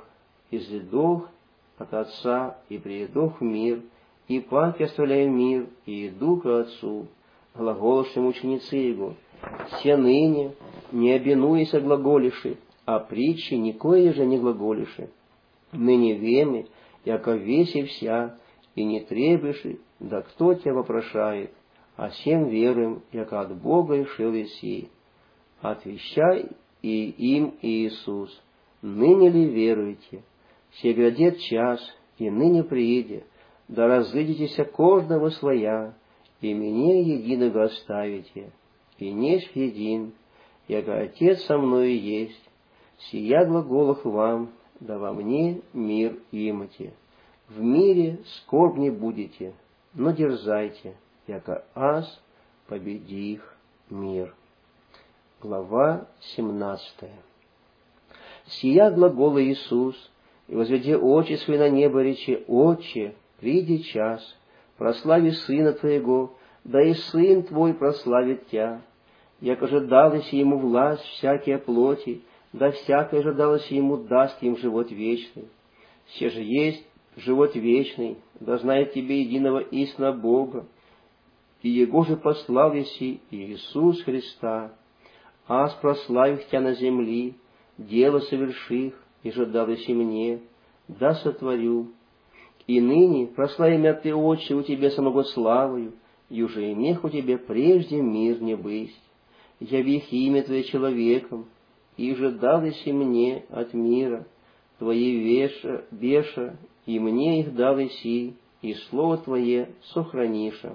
от Отца, и приидох в мир, и паки оставляю мир, и иду к Отцу. Глаголошим ученицы Его, все ныне, не обинуяся глаголиши, а притчи никое же не глаголиши. Ныне веме, яко весь и вся, и не требиши, да кто тебя вопрошает, а всем веруем, яко от Бога и шел еси. Отвещай и им Иисус, ныне ли веруете? Се грядет час, и ныне прииде, да разыдетеся каждого своя, и меня единого оставите, и несть един, яко Отец со мною есть, сия глаголах вам, да во мне мир имате. В мире скорбь не будете, но дерзайте, яко аз победих мир. Глава 17. Сия глагола Иисус, и возведи очи свои на небо, речи: Отче, приди час, прослави Сына Твоего, да и Сын Твой прославит Тя. Яко же далось Ему власть всякие плоти, да всякое же далось Ему даст им живот вечный. Все же есть живот вечный, да знает Тебе единого истинного Бога, и Его же послал еси Иисус Христа. Аз прославих Тя на земли, дело соверших, и же далось и мне, да сотворю. И ныне прослави мя Ты, Отче, у Тебе самого славою, и уже имех у Тебе прежде мир не бысть. Явих имя Твое человеком, и же далось и мне от мира, Твои веша, и мне их дал иси, и слово Твое сохраниша.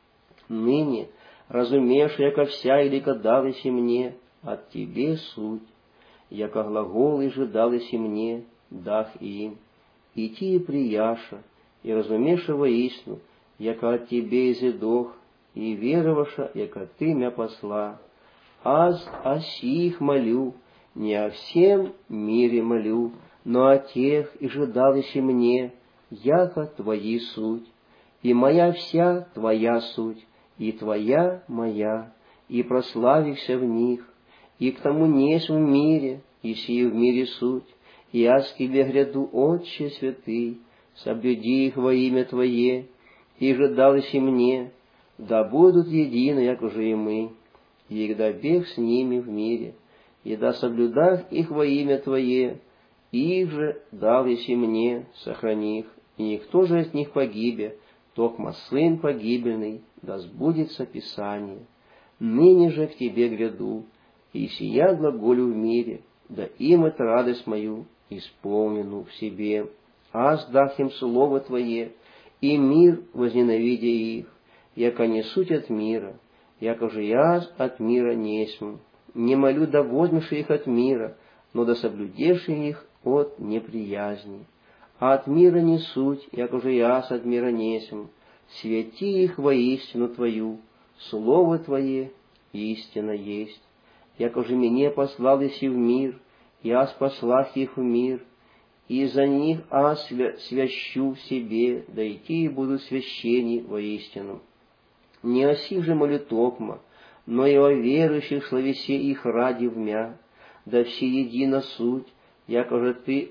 Ныне, разумеешь, яко вся илика далась и мне, от Тебе суть, яко глагол и же далась и мне, дах им, идти и прияша, и разумеша воистину, яко от Тебе изыдох, и вероваша, яко Ты мя посла. Аз о сих молю, не о всем мире молю, но о тех, и же далась и мне, яко Твои суть, и моя вся Твоя суть, и Твоя моя, и прославихся в них, и к тому несть в мире, и сии в мире суть, и аз к Тебе гряду, Отче святый, соблюди их во имя Твое, и же далось и мне, да будут едины, як уже и мы, и когда бег с ними в мире, и да соблюдах их во имя Твое, их же далось и мне, сохрани их, и никто же от них погибе, токмо сын погибельный, да сбудется Писание. Ныне же к Тебе гряду, и сия глаголю в мире, да им это радость мою исполнену в себе. Аз дах им слово Твое, и мир возненавидя их, яко не суть от мира, яко же я от мира несму. Не молю, да возьмешь их от мира, но да соблюдешь их от неприязни. А от мира не суть, яко же я от мира несму. Святи их воистину Твою, слово Твое истина есть. Яко же мне послал еси в мир, и аз послах их в мир, и за них аз свящу себе, да идти и буду священни воистину. Не о сих же молю токмо, но и о верующих словесе их ради вмя, да все едино суть, яко же Ты,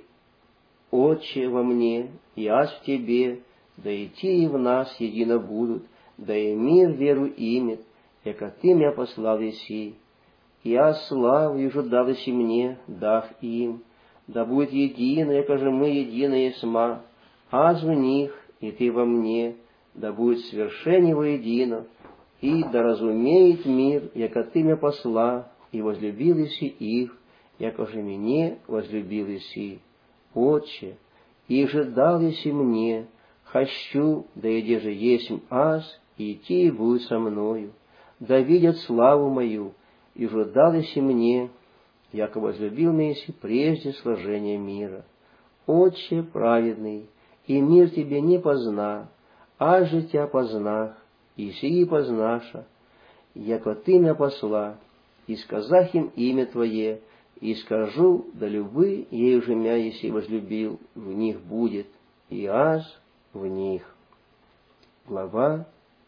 Отче, во мне, и аз в Тебе, да и те и в нас едино будут, да и мир веру имет, яко Ты мя послал еси. И аз славу и же далось и мне, дах им, да будет едино, яко же мы единые сма, аз в них, и Ты во мне, да будет свершение воедино, и да разумеет мир, яко Ты мя посла, и возлюбил еси их, яко же мне возлюбил еси. Отче, и же дал еси мне, хочу, да иде же есмь аз, и идти и будет со мною, да видят славу мою, и же дал еси мне, яко возлюбил меня еси прежде сложения мира. Отче праведный, и мир Тебе не позна, а же Тя познах, и сии познаша, яко Ты мя посла, и сказах им имя Твое, и скажу, да любы, ей же мя еси возлюбил, в них будет, и аз в них. Глава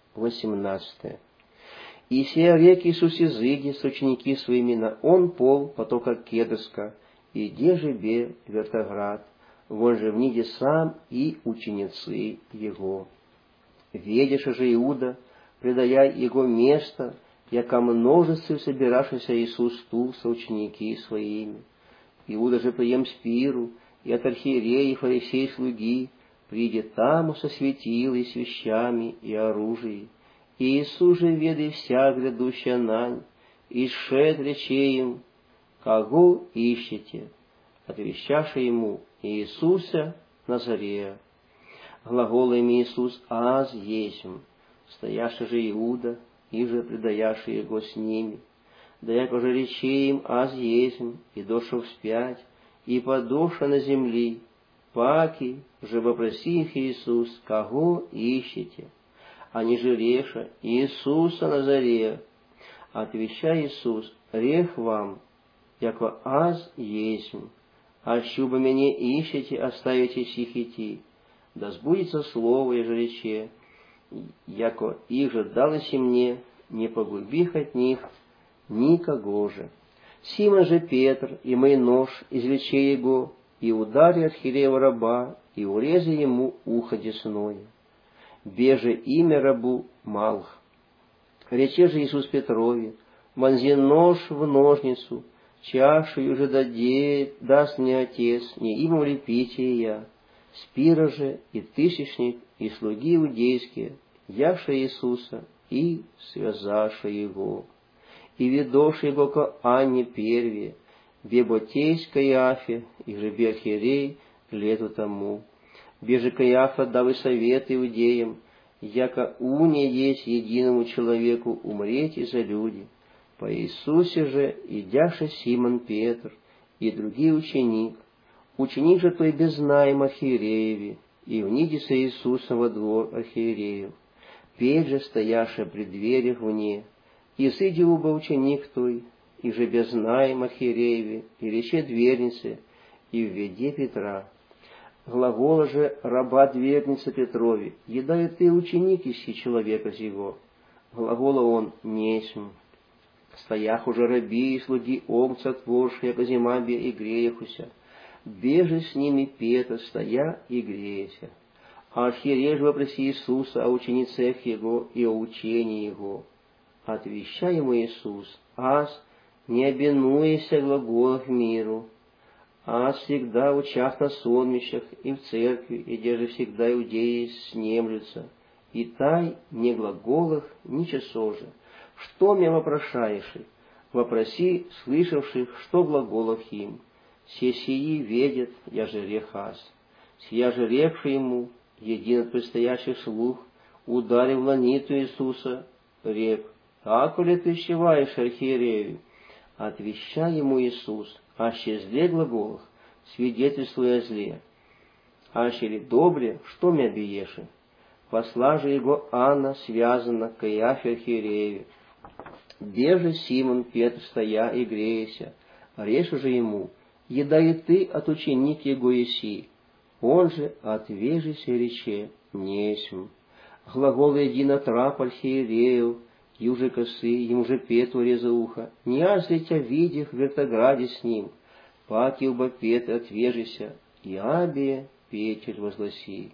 18. И сия рек Иисус изыди с ученики своими на он пол потока Кедрска, и де жебе вертоград, вон же в ниде сам и ученицы его. Ведешь же Иуда, предая его место, яко множестве собиравшийся Иисус ту со ученики своими. Иуда же прием спиру, и от архиерея и фарисей слуги, приди там со светилой, с вещами и оружием. И Иисус же, ведай вся грядущая нань, и шед рече им, кого ищете? Отвещаша ему, Иисуса Назарея. Глаголом Иисус аз есмь, стояша же Иуда, и же предаяша его с ними. Да яко же рече им аз есмь, и дошел вспять, и подоша на земли, паки же вопроси их Иисус, кого ищете? Они же реша Иисуса Назарея. Отвечай Иисус, рех вам, яко аз есмь, а щуба меня ищете, оставите сих идти. Да сбудется слово, еже рече, яко их же далося мне, не погубих от них никого же. Симон же Петр, и мой нож, извлече его, и удари архиереева раба, и урези ему ухо десное. Беже имя рабу Малх. Рече же Иисус Петрове, вонзи нож в ножницу, чашу уже даст мне Отец, не имам ли питие я. Спира же и тысячник, и слуги иудейские, яша Иисуса, и связаша его. И ведоши его ко Анне перве, беботейс Каиафе, и же архиерей лету тому. Беже Каиафа дал и совет иудеям, яко уне есть единому человеку умреть и за люди. По Иисусе же идяше Симон Петр и другие ученик же той безнаем архиерееве, и внидися Иисуса во двор архиереев. Петь же стояше при дверях вне, и сыди уба ученик той, и же безнаем архиерееве, и рече двернице, и введе Петра. Глагола же раба дверница Петрове, еда и ты ученик ищи человека сего. Глагола он несмь. Стоях уже раби и слуги овца творши, яко зима бе и греехуся. Беже с ними Петр, стоя и греяся. А архиерей же вопроси Иисуса о ученицах его и о учении его. Отвеща ему Иисус, аз не обинуйся глаголах миру, а всегда учах на сонмищах и в церкви, и где же всегда иудеи снемлются, и тай не глаголах, ни часов же. Что меня вопрошаешь? Вопроси слышавших, что глаголах им. Все сии ведят, я же рехас. Сия же рекши ему, един от предстоящих слух, ударив ланиту Иисуса, рек, «Тако ли ты щеваешь архиерею?» Отвеща ему Иисус, аще зле глаголах, свидетельствуя о зле. Аще ли добре, что меня биеши? Посла же его Анна связана к Каиафе архиерею. Беже Симон Петр стоя и греяся, решу же ему, еда и ты от ученик его еси. Он же отвежися рече, несмь. Глагол едино трап архиерею, юже косы, ему же Петру реза ухо, не аз ли тя видях в вертограде с ним, паки уба Петр отвежися, и абе Петель возгласи.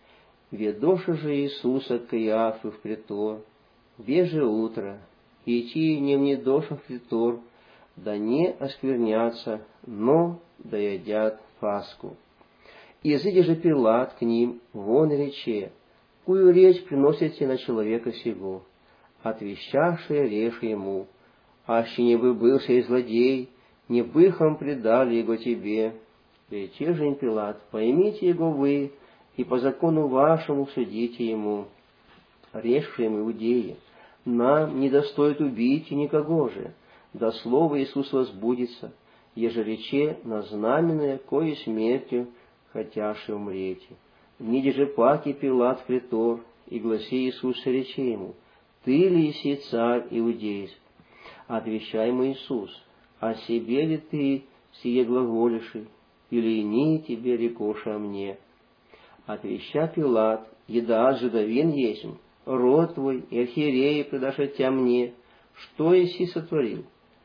Ведоша же Иисуса к Каиафу в притор, беже утро, идти не мне дошах в притор, да не осквернятся, но да едят Пасху. Изыди же Пилат к ним, вон рече, кую речь приносите на человека сего, отвещавшие режь ему, аще не бы бывший и злодей, не быхом предали его тебе. Рече же им Пилат, поймите его вы, и по закону вашему судите ему. Режьше им иудеи, нам не достоит убить и никого же, да слово Иисус возбудится, еже рече на знаменное, кое смертью хотяши умрете. Ниде же паки Пилат в притор, и гласи Иисуса рече ему, ты ли еси царь иудейский? Отвещай ему Иисус, о себе ли ты сие глаголиши, или не тебе рекоша мне? Отвеща Пилат, еда жидовин есмь, род твой и архиереи предашь тя мне, что еси сотворил?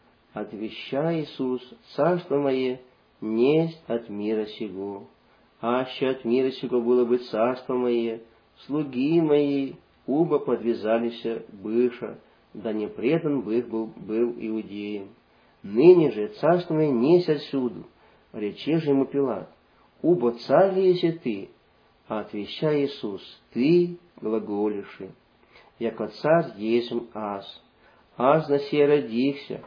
Отвеща Иисус, царство мое несть от мира сего. Аще от мира сего было бы царство мое, слуги мои, уба подвязалися быша, да не предан бы их был иудеям. Ныне же царство мое несть отсюду, рече же ему Пилат, уба царь ли еси ты? Отвеща Иисус, ты глаголиши, яко царь есмь аз на сие родихся,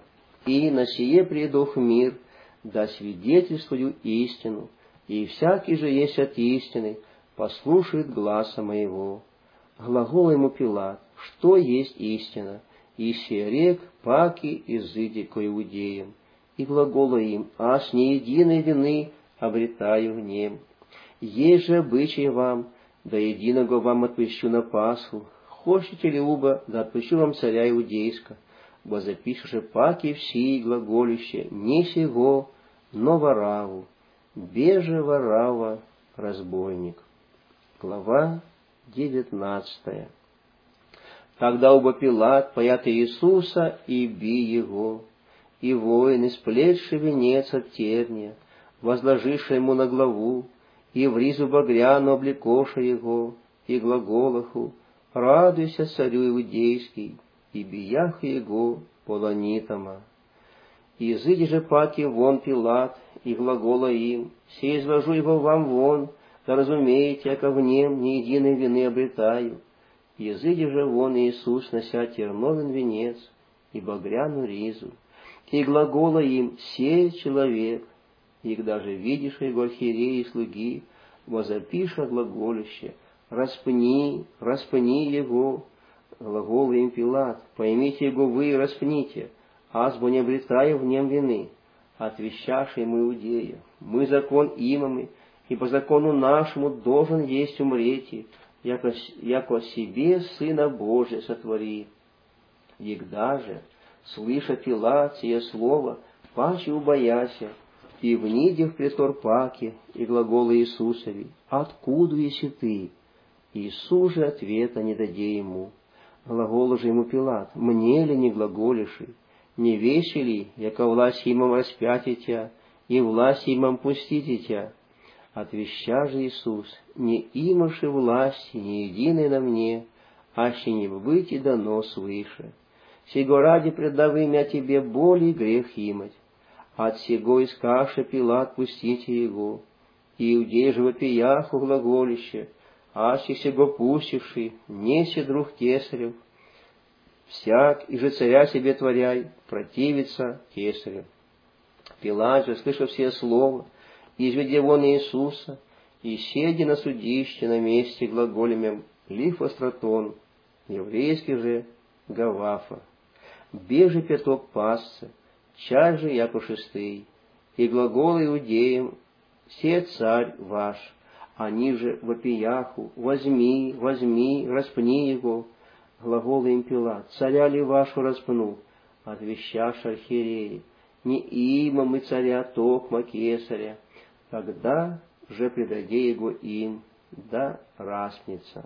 и на сие предох мир, да свидетельствую истину, и всякий же есть от истины, послушает гласа моего. Глагол ему Пилат, что есть истина, и се рек паки изыди ко иудеям, и глагола им, аж не единой вины обретаю в нем. Есть же обычай вам, да единого вам отпущу на Пасху. Хочете ли уба, да отпущу вам царя иудейска. бо запишеше паки всі глаголище, не сего, но вораву, беже ворава, разбойник. Глава 19. Тогда оба Пилат паят Иисуса и би его, и воины, сплетши венец от терния, возложивши ему на главу, и в ризу багряну облекоша его, и глаголаху: «Радуйся, царю иудейский», и бияха его полонитома. Изыди же паки вон Пилат, и глагола им: «Се изложу его вам вон, да разумеете, яко в нем ни единой вины обретаю». Изыди же вон Иисус, нося терновен венец и багряну ризу, и глагола им: «Сей человек», и даже видишь его архиереи и слуги, возопиша глаголище: «Распни, распни его». Глагола им Пилат: «Поймите его вы и распните, азбо не обретаю в нем вины». Отвещавший ему Иудея: «Мы закон имаме, и по закону нашему должен есть умрети, яко себе Сына Божия сотвори». Егда же, слыша Пилат сие слово, паче убояся, и вниде в престор паки, и глагола Иисусови: «Откуда еси ты?» Иисус же ответа не даде ему. Глагола же ему Пилат: «Мне ли не глаголиши? Не вещи ли, яко власть имам распятить тя, и власть имам пустить тя?» Отвеща же Иисус: «Не имаши власти ни единой на мне, аще не быть и дано свыше. Сего ради предавым я тебе более грех имать». От сего искавши Пилат пустите его. Иудей же вопияху глаголище: «Аще сего пустивший, неси друг кесарев. Всяк, и же царя себе творяй, противится кесарю». Пилат же, слыша все слова, изведе вон Иисуса, и седи на судище на месте глаголемем Лифостратон, еврейский же Гавафа. Бежи пяток пасцы, чай же яко шестый, и глагол иудеям: «Се царь ваш». Они же вопияху: «Возьми, возьми, распни его». Глагол им Пилат: «Царя ли вашу распну?» Отвещашь архиереи: «Не имам и царя токма кесаря». Тогда же предаде его им, да распнется.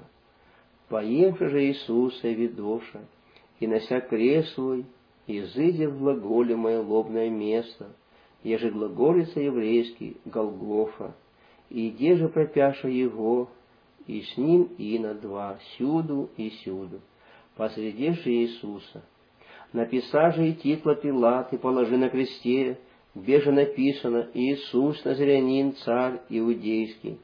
Поемши же Иисуса видоша, и нося крест свой, изыдя в глаголемое лобное место, еже глаголица еврейский Голгофа, и где же пропяша его, и с ним ина два, сюду и сюду, посреди же Иисуса. Написа же и титла Пилат, и положи на кресте, где же написано: «Иисус Назарянин, царь иудейский».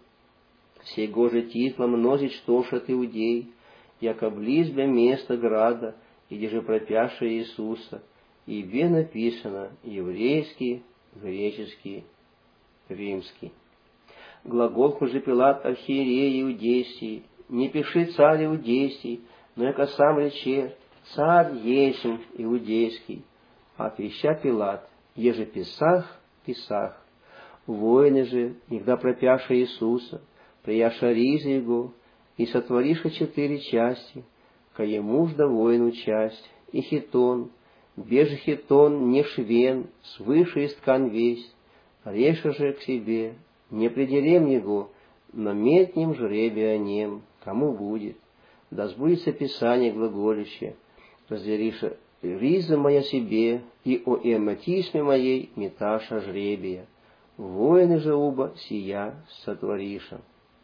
Сего же титла мнозить штошат иудей, яко близ бе места града, и где же пропяша Иисуса, и бе написано: еврейский, греческий, римский. Глагол же Пилат архиерей иудейский: «Не пиши царь иудейский, но яко сам рече: царь есмь иудейский». Отвеща Пилат: «Еже писах, писах». Воины же, когда пропяша Иисуса, прияша ризы его, и сотвориша 4 части, кое мужда воину часть, и хитон, беже хитон не швен, свыше из ткань весь, реша же к себе, не пределем его, но метнем жребия о нем, кому будет. Да сбудется Писание глаголище: «Разделиша риза моя себе, и о эматисме моей меташа жребия». Воины же оба сия сотвориша.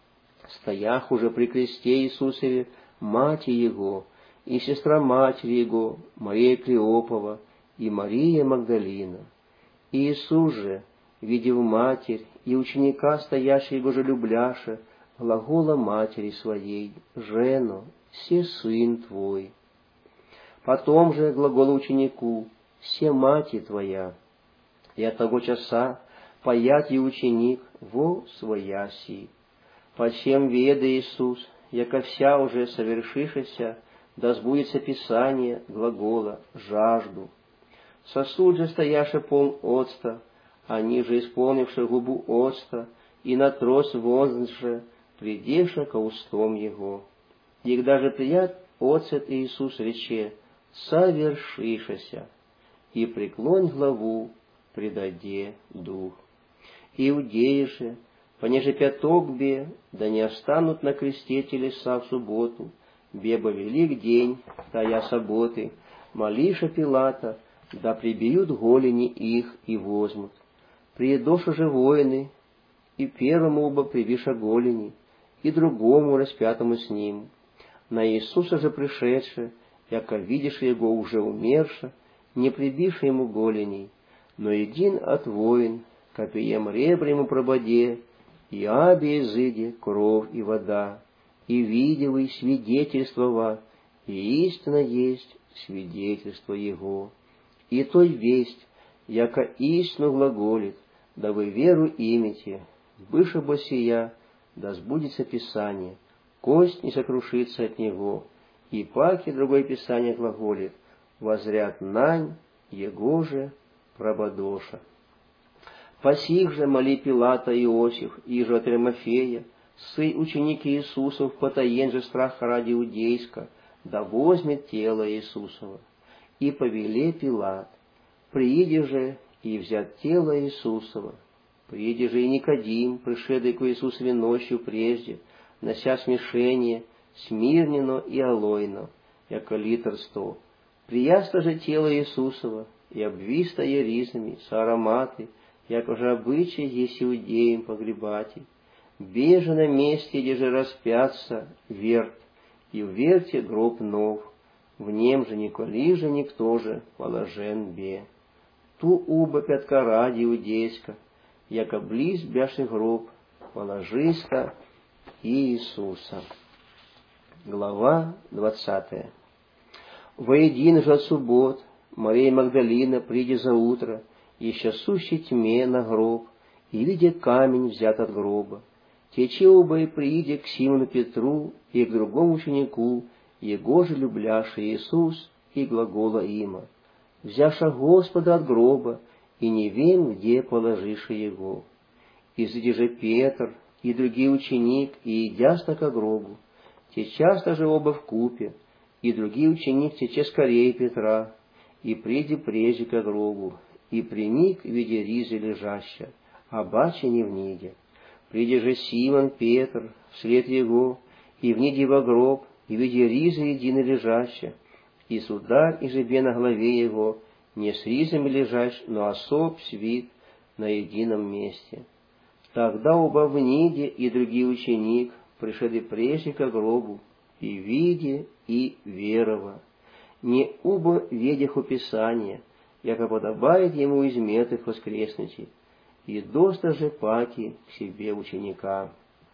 Стоях уже при кресте Иисусове мать его, и сестра матери его, Мария Клеопова, и Мария Магдалина. И Иисус же, видев матерь и ученика, стоящего его же любляша, глагола матери своей: «Жено, се сын твой». Потом же глагола ученику: «Се мати твоя». И от того часа паят и ученик во свояси. Почем веда Иисус, яко вся уже совершившаяся, да сбудется Писание глагола: «Жажду». Сосуд же стояше полн оцта, они же исполнивши губу оцта, и на трос воздух же, придеша ко устом его. И когда же прият оцет Иисус рече: совершишася, и преклонь главу, предаде дух. Иудеи же, понеже пяток бе, да не останут на кресте телеса в субботу, беба велик день, тая субботы, молиша Пилата, да прибьют голени их и возьмут. Приедоша же воины, и первому оба привиша голени, и другому распятому с ним. На Иисуса же пришедше, яко видишь его уже умерша, не прибивши ему голеней, но един от воин, копием ребра ему прободе, и абе изыде кровь и вода, и видевый свидетельствова, и истина есть свидетельство его. И той весть, яко истину глаголит, да вы веру имите, быше бы сия, да сбудется Писание, кость не сокрушится от него, и паки другое Писание глаголит, возряд нань, его же прободоша. Посих же моли Пилата Иосиф, и же от Римофея, сы ученики Иисусов, потаен же страха ради иудейска, да возьмет тело Иисусова. И повеле Пилат, прииди же и взят тело Иисусова. Прииди же и Никодим, пришедший к Иисусове ночью прежде, нося смешение, смирнено и алойно, яко литр 100. Приясто же тело Иисусова, и обвистое ризами, с ароматы, яко же обычай есть иудеям погребати. Беже на месте, где же распятся, верт, и в верте гроб нов, в нем же николи же никто же положен бе. Ту уба пятка ради иудейска, яко близ бяши гроб, положиска Иисуса. Глава 20. Воедин же от суббот, Мария Магдалина, приди за утро, еще сущей тьме на гроб, и видя камень взят от гроба. Тече оба и прииде к Симону Петру и к другому ученику, его же любляши Иисус, и глагола има, взяша Господа от гроба, и не вем, где положишь его. Изыди же Петр и другой ученик, и идяста ко гробу. Те часто же оба вкупе, и другой ученик тече скорее Петра, и приди прежде ко гробу, и приник, видя ризы лежаща, а бача не вниде. Приди же Симон Петр, вслед его, и вниде во гроб, и видя ризы едино лежаща, и сударь и жебе на голове его, не с ризами лежащ, но особ свит на едином месте. Тогда оба вниде и другой ученик пришли прежде ко гробу, и видя, и верова. Не оба ведях Писания, яко подобает ему из мертвых воскреснуть, и доста же паки к себе ученика.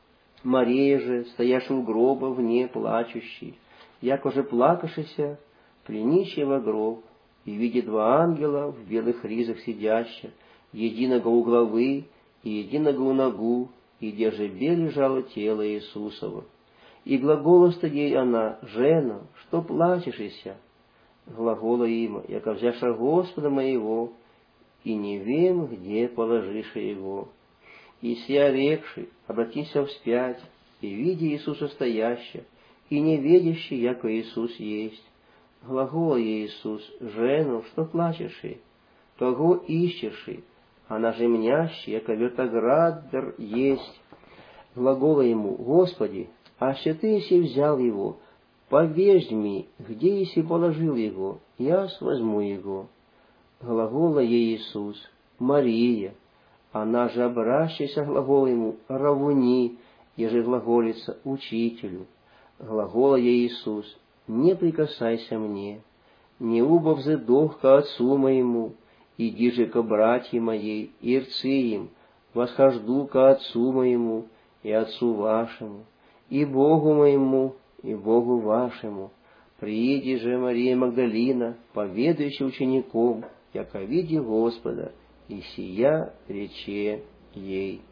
Мария же, стоящая у гроба вне плачущий, яко же плакавшися, принищий во гроб, и видит два ангела в белых ризах сидящих, единого у главы и единого у ногу, и где же лежало тело Иисусова. И глаголоста ей она: «Жена, что плачешься?» Глагола има: «Яко взяша Господа моего, и не вем, где положишь его». И сия рекши, обратися вспять, и видя Иисуса стоящего, и не видящий, яко Иисус есть. Глагола ей Иисус: «Жену, что плачешь? Кого ищешь? Она же мнящая, яко вертоградер есть». Глагола ему: «Господи, аще ты еси взял его, повежь ми, где еси положил его, яс возьму его». Глагола ей Иисус: «Мария». Она же обращайся, глагола ему: «Равуни», еже глаголится: «Учителю». Глагола ей Иисус: «Не прикасайся мне, не убо взыдох ко отцу моему, иди же ко братьям моей и рцы им, восхожду ко отцу моему и отцу вашему, и Богу моему и Богу вашему». Прииди же Мария Магдалина, поведающая учеником, яко види Господа, и сия рече ей.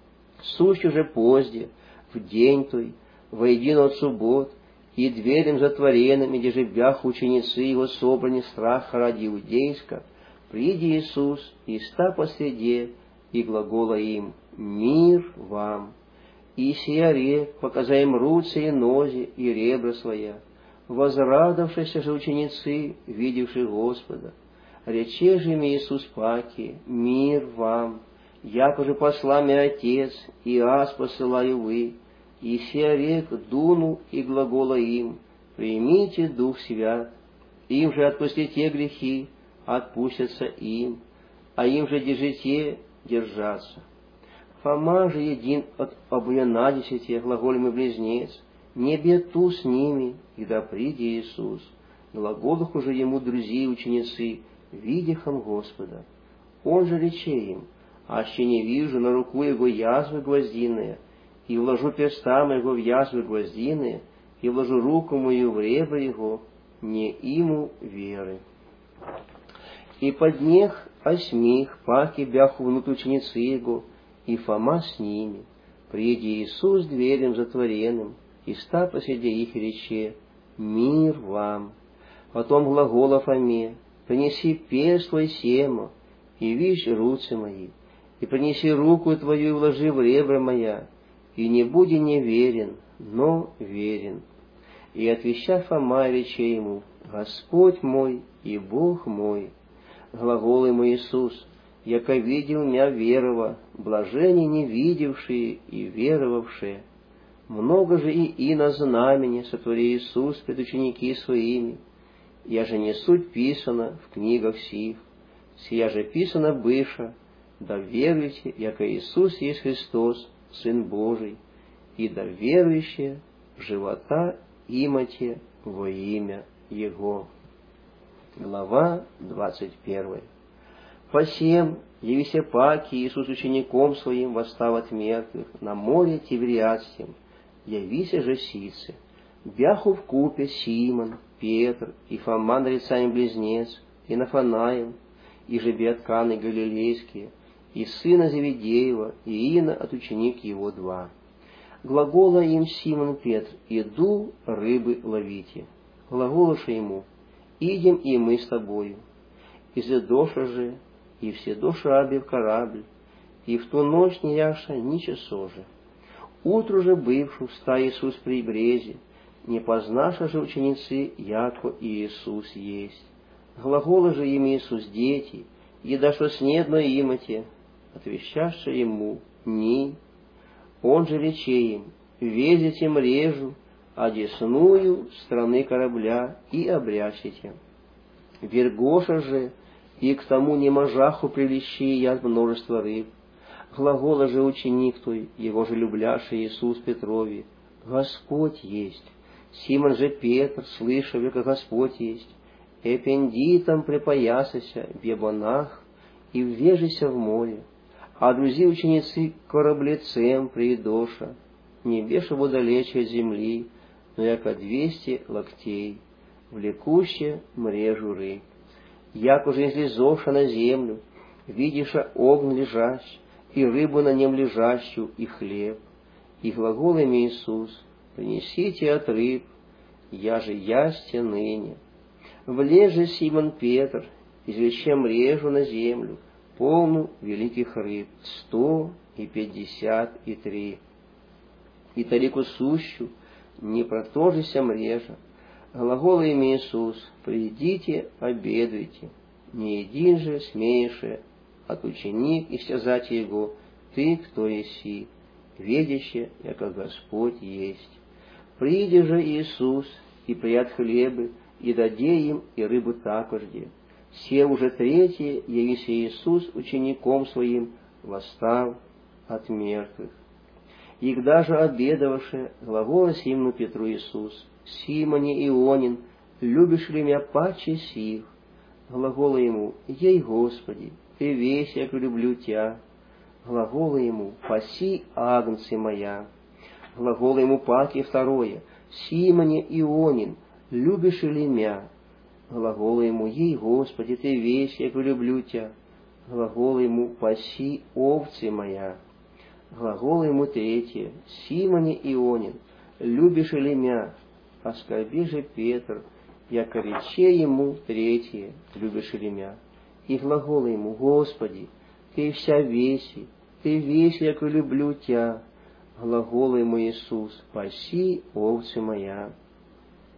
Сущ уже позде, в день той, воедино от суббот, и дверям затворенным, где же бях ученицы его собрани страха ради иудейска, приди Иисус, и ста посреде, и глагола им: «Мир вам». И сия рек, показа им руцы и нози, и ребра своя. Возрадовавшиеся же ученицы, видевшие Господа, рече же им Иисус паки: мир вам, яко же посла меня Отец, и аз посылаю вы, и се рек дуну и глагола им, примите Дух Свят, им же отпустите грехи, отпустятся им, а им же держите держаться. Фома же един от обоенадесяти глаголем близнец, не бету с ними, и да приди Иисус. Глаголах уже ему друзья и ученицы, видяхом Господа. Он же рече им: аще не вижу на руку его язвы гвоздиные, и вложу перста моего в язвы гвоздиные, и вложу руку мою в ребра его, не иму веры. И под них осьмих паки бяху внутрь ученицы его, и Фома с ними. Приди Иисус дверем затворенным, и ста посреди их рече: мир вам. Потом глагола Фоме: принеси перст твой семо, и вишь руцы мои, и принеси руку твою и вложи в ребра моя, и не буди неверен, но верен. И отвеща Фома рече ему: Господь мой и Бог мой. Глагол ему Иисус: яко видел меня верова, блажени не видевшие и веровавшие. Много же и на знамени сотвори Иисус пред ученики своими, я же не суть писано в книгах сих, сия же писано быша, да веруйте, яко Иисус есть Христос, Сын Божий, и да верующие в живота имате во имя Его. Глава 21. Посем явися паки Иисус учеником своим восстав от мертвых на море Тивериадским, явися же сицы. Бяху в купе Симон, Петр и Фома нарицаем близнец, и Нафанаем, и же Беотканы Галилейские, и сына Завидеева, и Иина от ученик его два. Глагола им Симон Петр: иду рыбы ловите. Глаголоша ему: идем и мы с тобою. И задоша же, и все доша аби в корабль, и в ту ночь не яша ни часо же. Утру же бывшу вста Иисус при брезе, не познаша же ученицы, яко и Иисус есть. Глагола же им Иисус: дети, еда что снедно имате, отвещаша ему: ни. Он же рече им: везете мрежу, одесную стороны корабля, и обрящите. Вергоша же, и к тому неможаху прилещи яд множество рыб. Глагола же ученик той, его же любляший Иисус Петрови: Господь есть. Симон же Петр, слыша, века Господь есть, эпендитом припоясася в ебонах и ввежися в море, а друзья ученицы кораблецем приидоша, не беша далече от земли, но яко 200 локтей, влекуще мрежу рыб. Як уже излезоша на землю, видиша огонь лежащ, и рыбу на нем лежащую, и хлеб. И глаголами Иисус: принесите от рыб, я же ясте ныне. Влеже Симон Петр, извлече мрежу на землю, полну великих рыб, 153. И тарику сущу, не протожися мрежа. Глаголами Иисус: придите, обедуйте. Не един же смееше от ученик истязать его: ты кто еси, ведяще, яко Господь есть. Приди же Иисус, и прият хлебы, и даде им, и рыбу такожде. Все уже третье явися Иисус учеником своим, восстав от мертвых. Игда же обедаваше, глагола Симону Петру Иисус: Симоне Ионин, любишь ли меня паче сих? Глагола ему: ей, Господи, ты весь, як люблю тебя. Глагола ему: паси агнцы моя. Глагола ему паки второе: Симоне Ионин, любишь ли меня? Глагола ему: ей, Господи, ты весь, як люблю тебя. Глагола ему: паси овцы моя. Глагола ему третье: Симоне Ионин, любишь ли меня? Оскорби же Петр, яко рече ему третье: любишь ли меня? И глагола ему: Господи, ты вся веси, ты весь, яко люблю тебя. Глагола ему Иисус: паси овцы моя.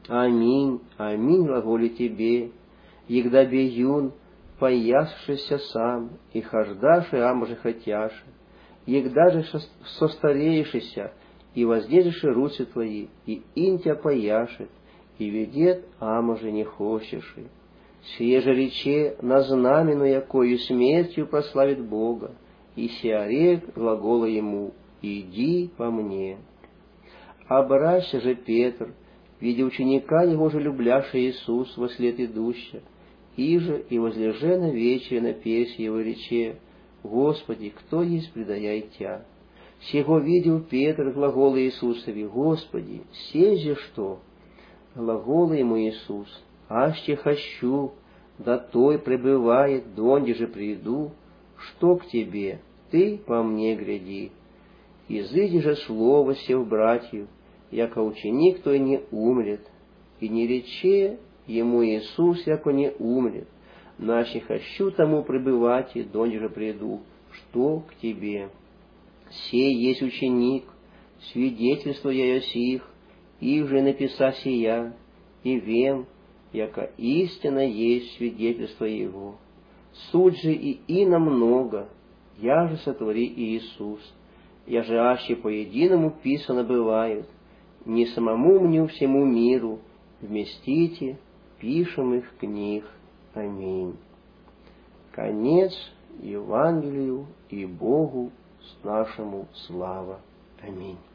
Аминь, аминь, глаголю тебе, егда бе юн, поясшися сам, и хождаши амже хотяши, егда же состареешися, и воздержишь руцы твои, и интя пояшет, и ведет аможе не хочеши. Сие же рече на знамену, якою смертью прославит Бога, и сиарек глагола ему, иди по мне. Обращся же Петр, видя ученика его же любляша Иисус вослед идуща, иже и возлеже на вечере на персе его рече, Господи, кто есть предаяй Тя? Сего видел Петр глагола Иисусови, Господи, сей же что? Глагола ему Иисус, аще хочу, да той пребывает, донде же приду, что к тебе, ты по мне гряди. Изыди же слово сев братью, яко ученик той не умрет, и не рече ему Иисус, яко не умрет, но аще хочу тому пребывать, и донде же приду, что к тебе. Сей есть ученик, свидетельство я сих, их же написа сия, и вем, яко истина есть свидетельство его. Суть же и намного, я же сотвори Иисус, я же аще по единому писано бывают, не самому мне всему миру, вместите пишемых книг. Аминь. Конец Евангелию и Богу с нашему слава. Аминь.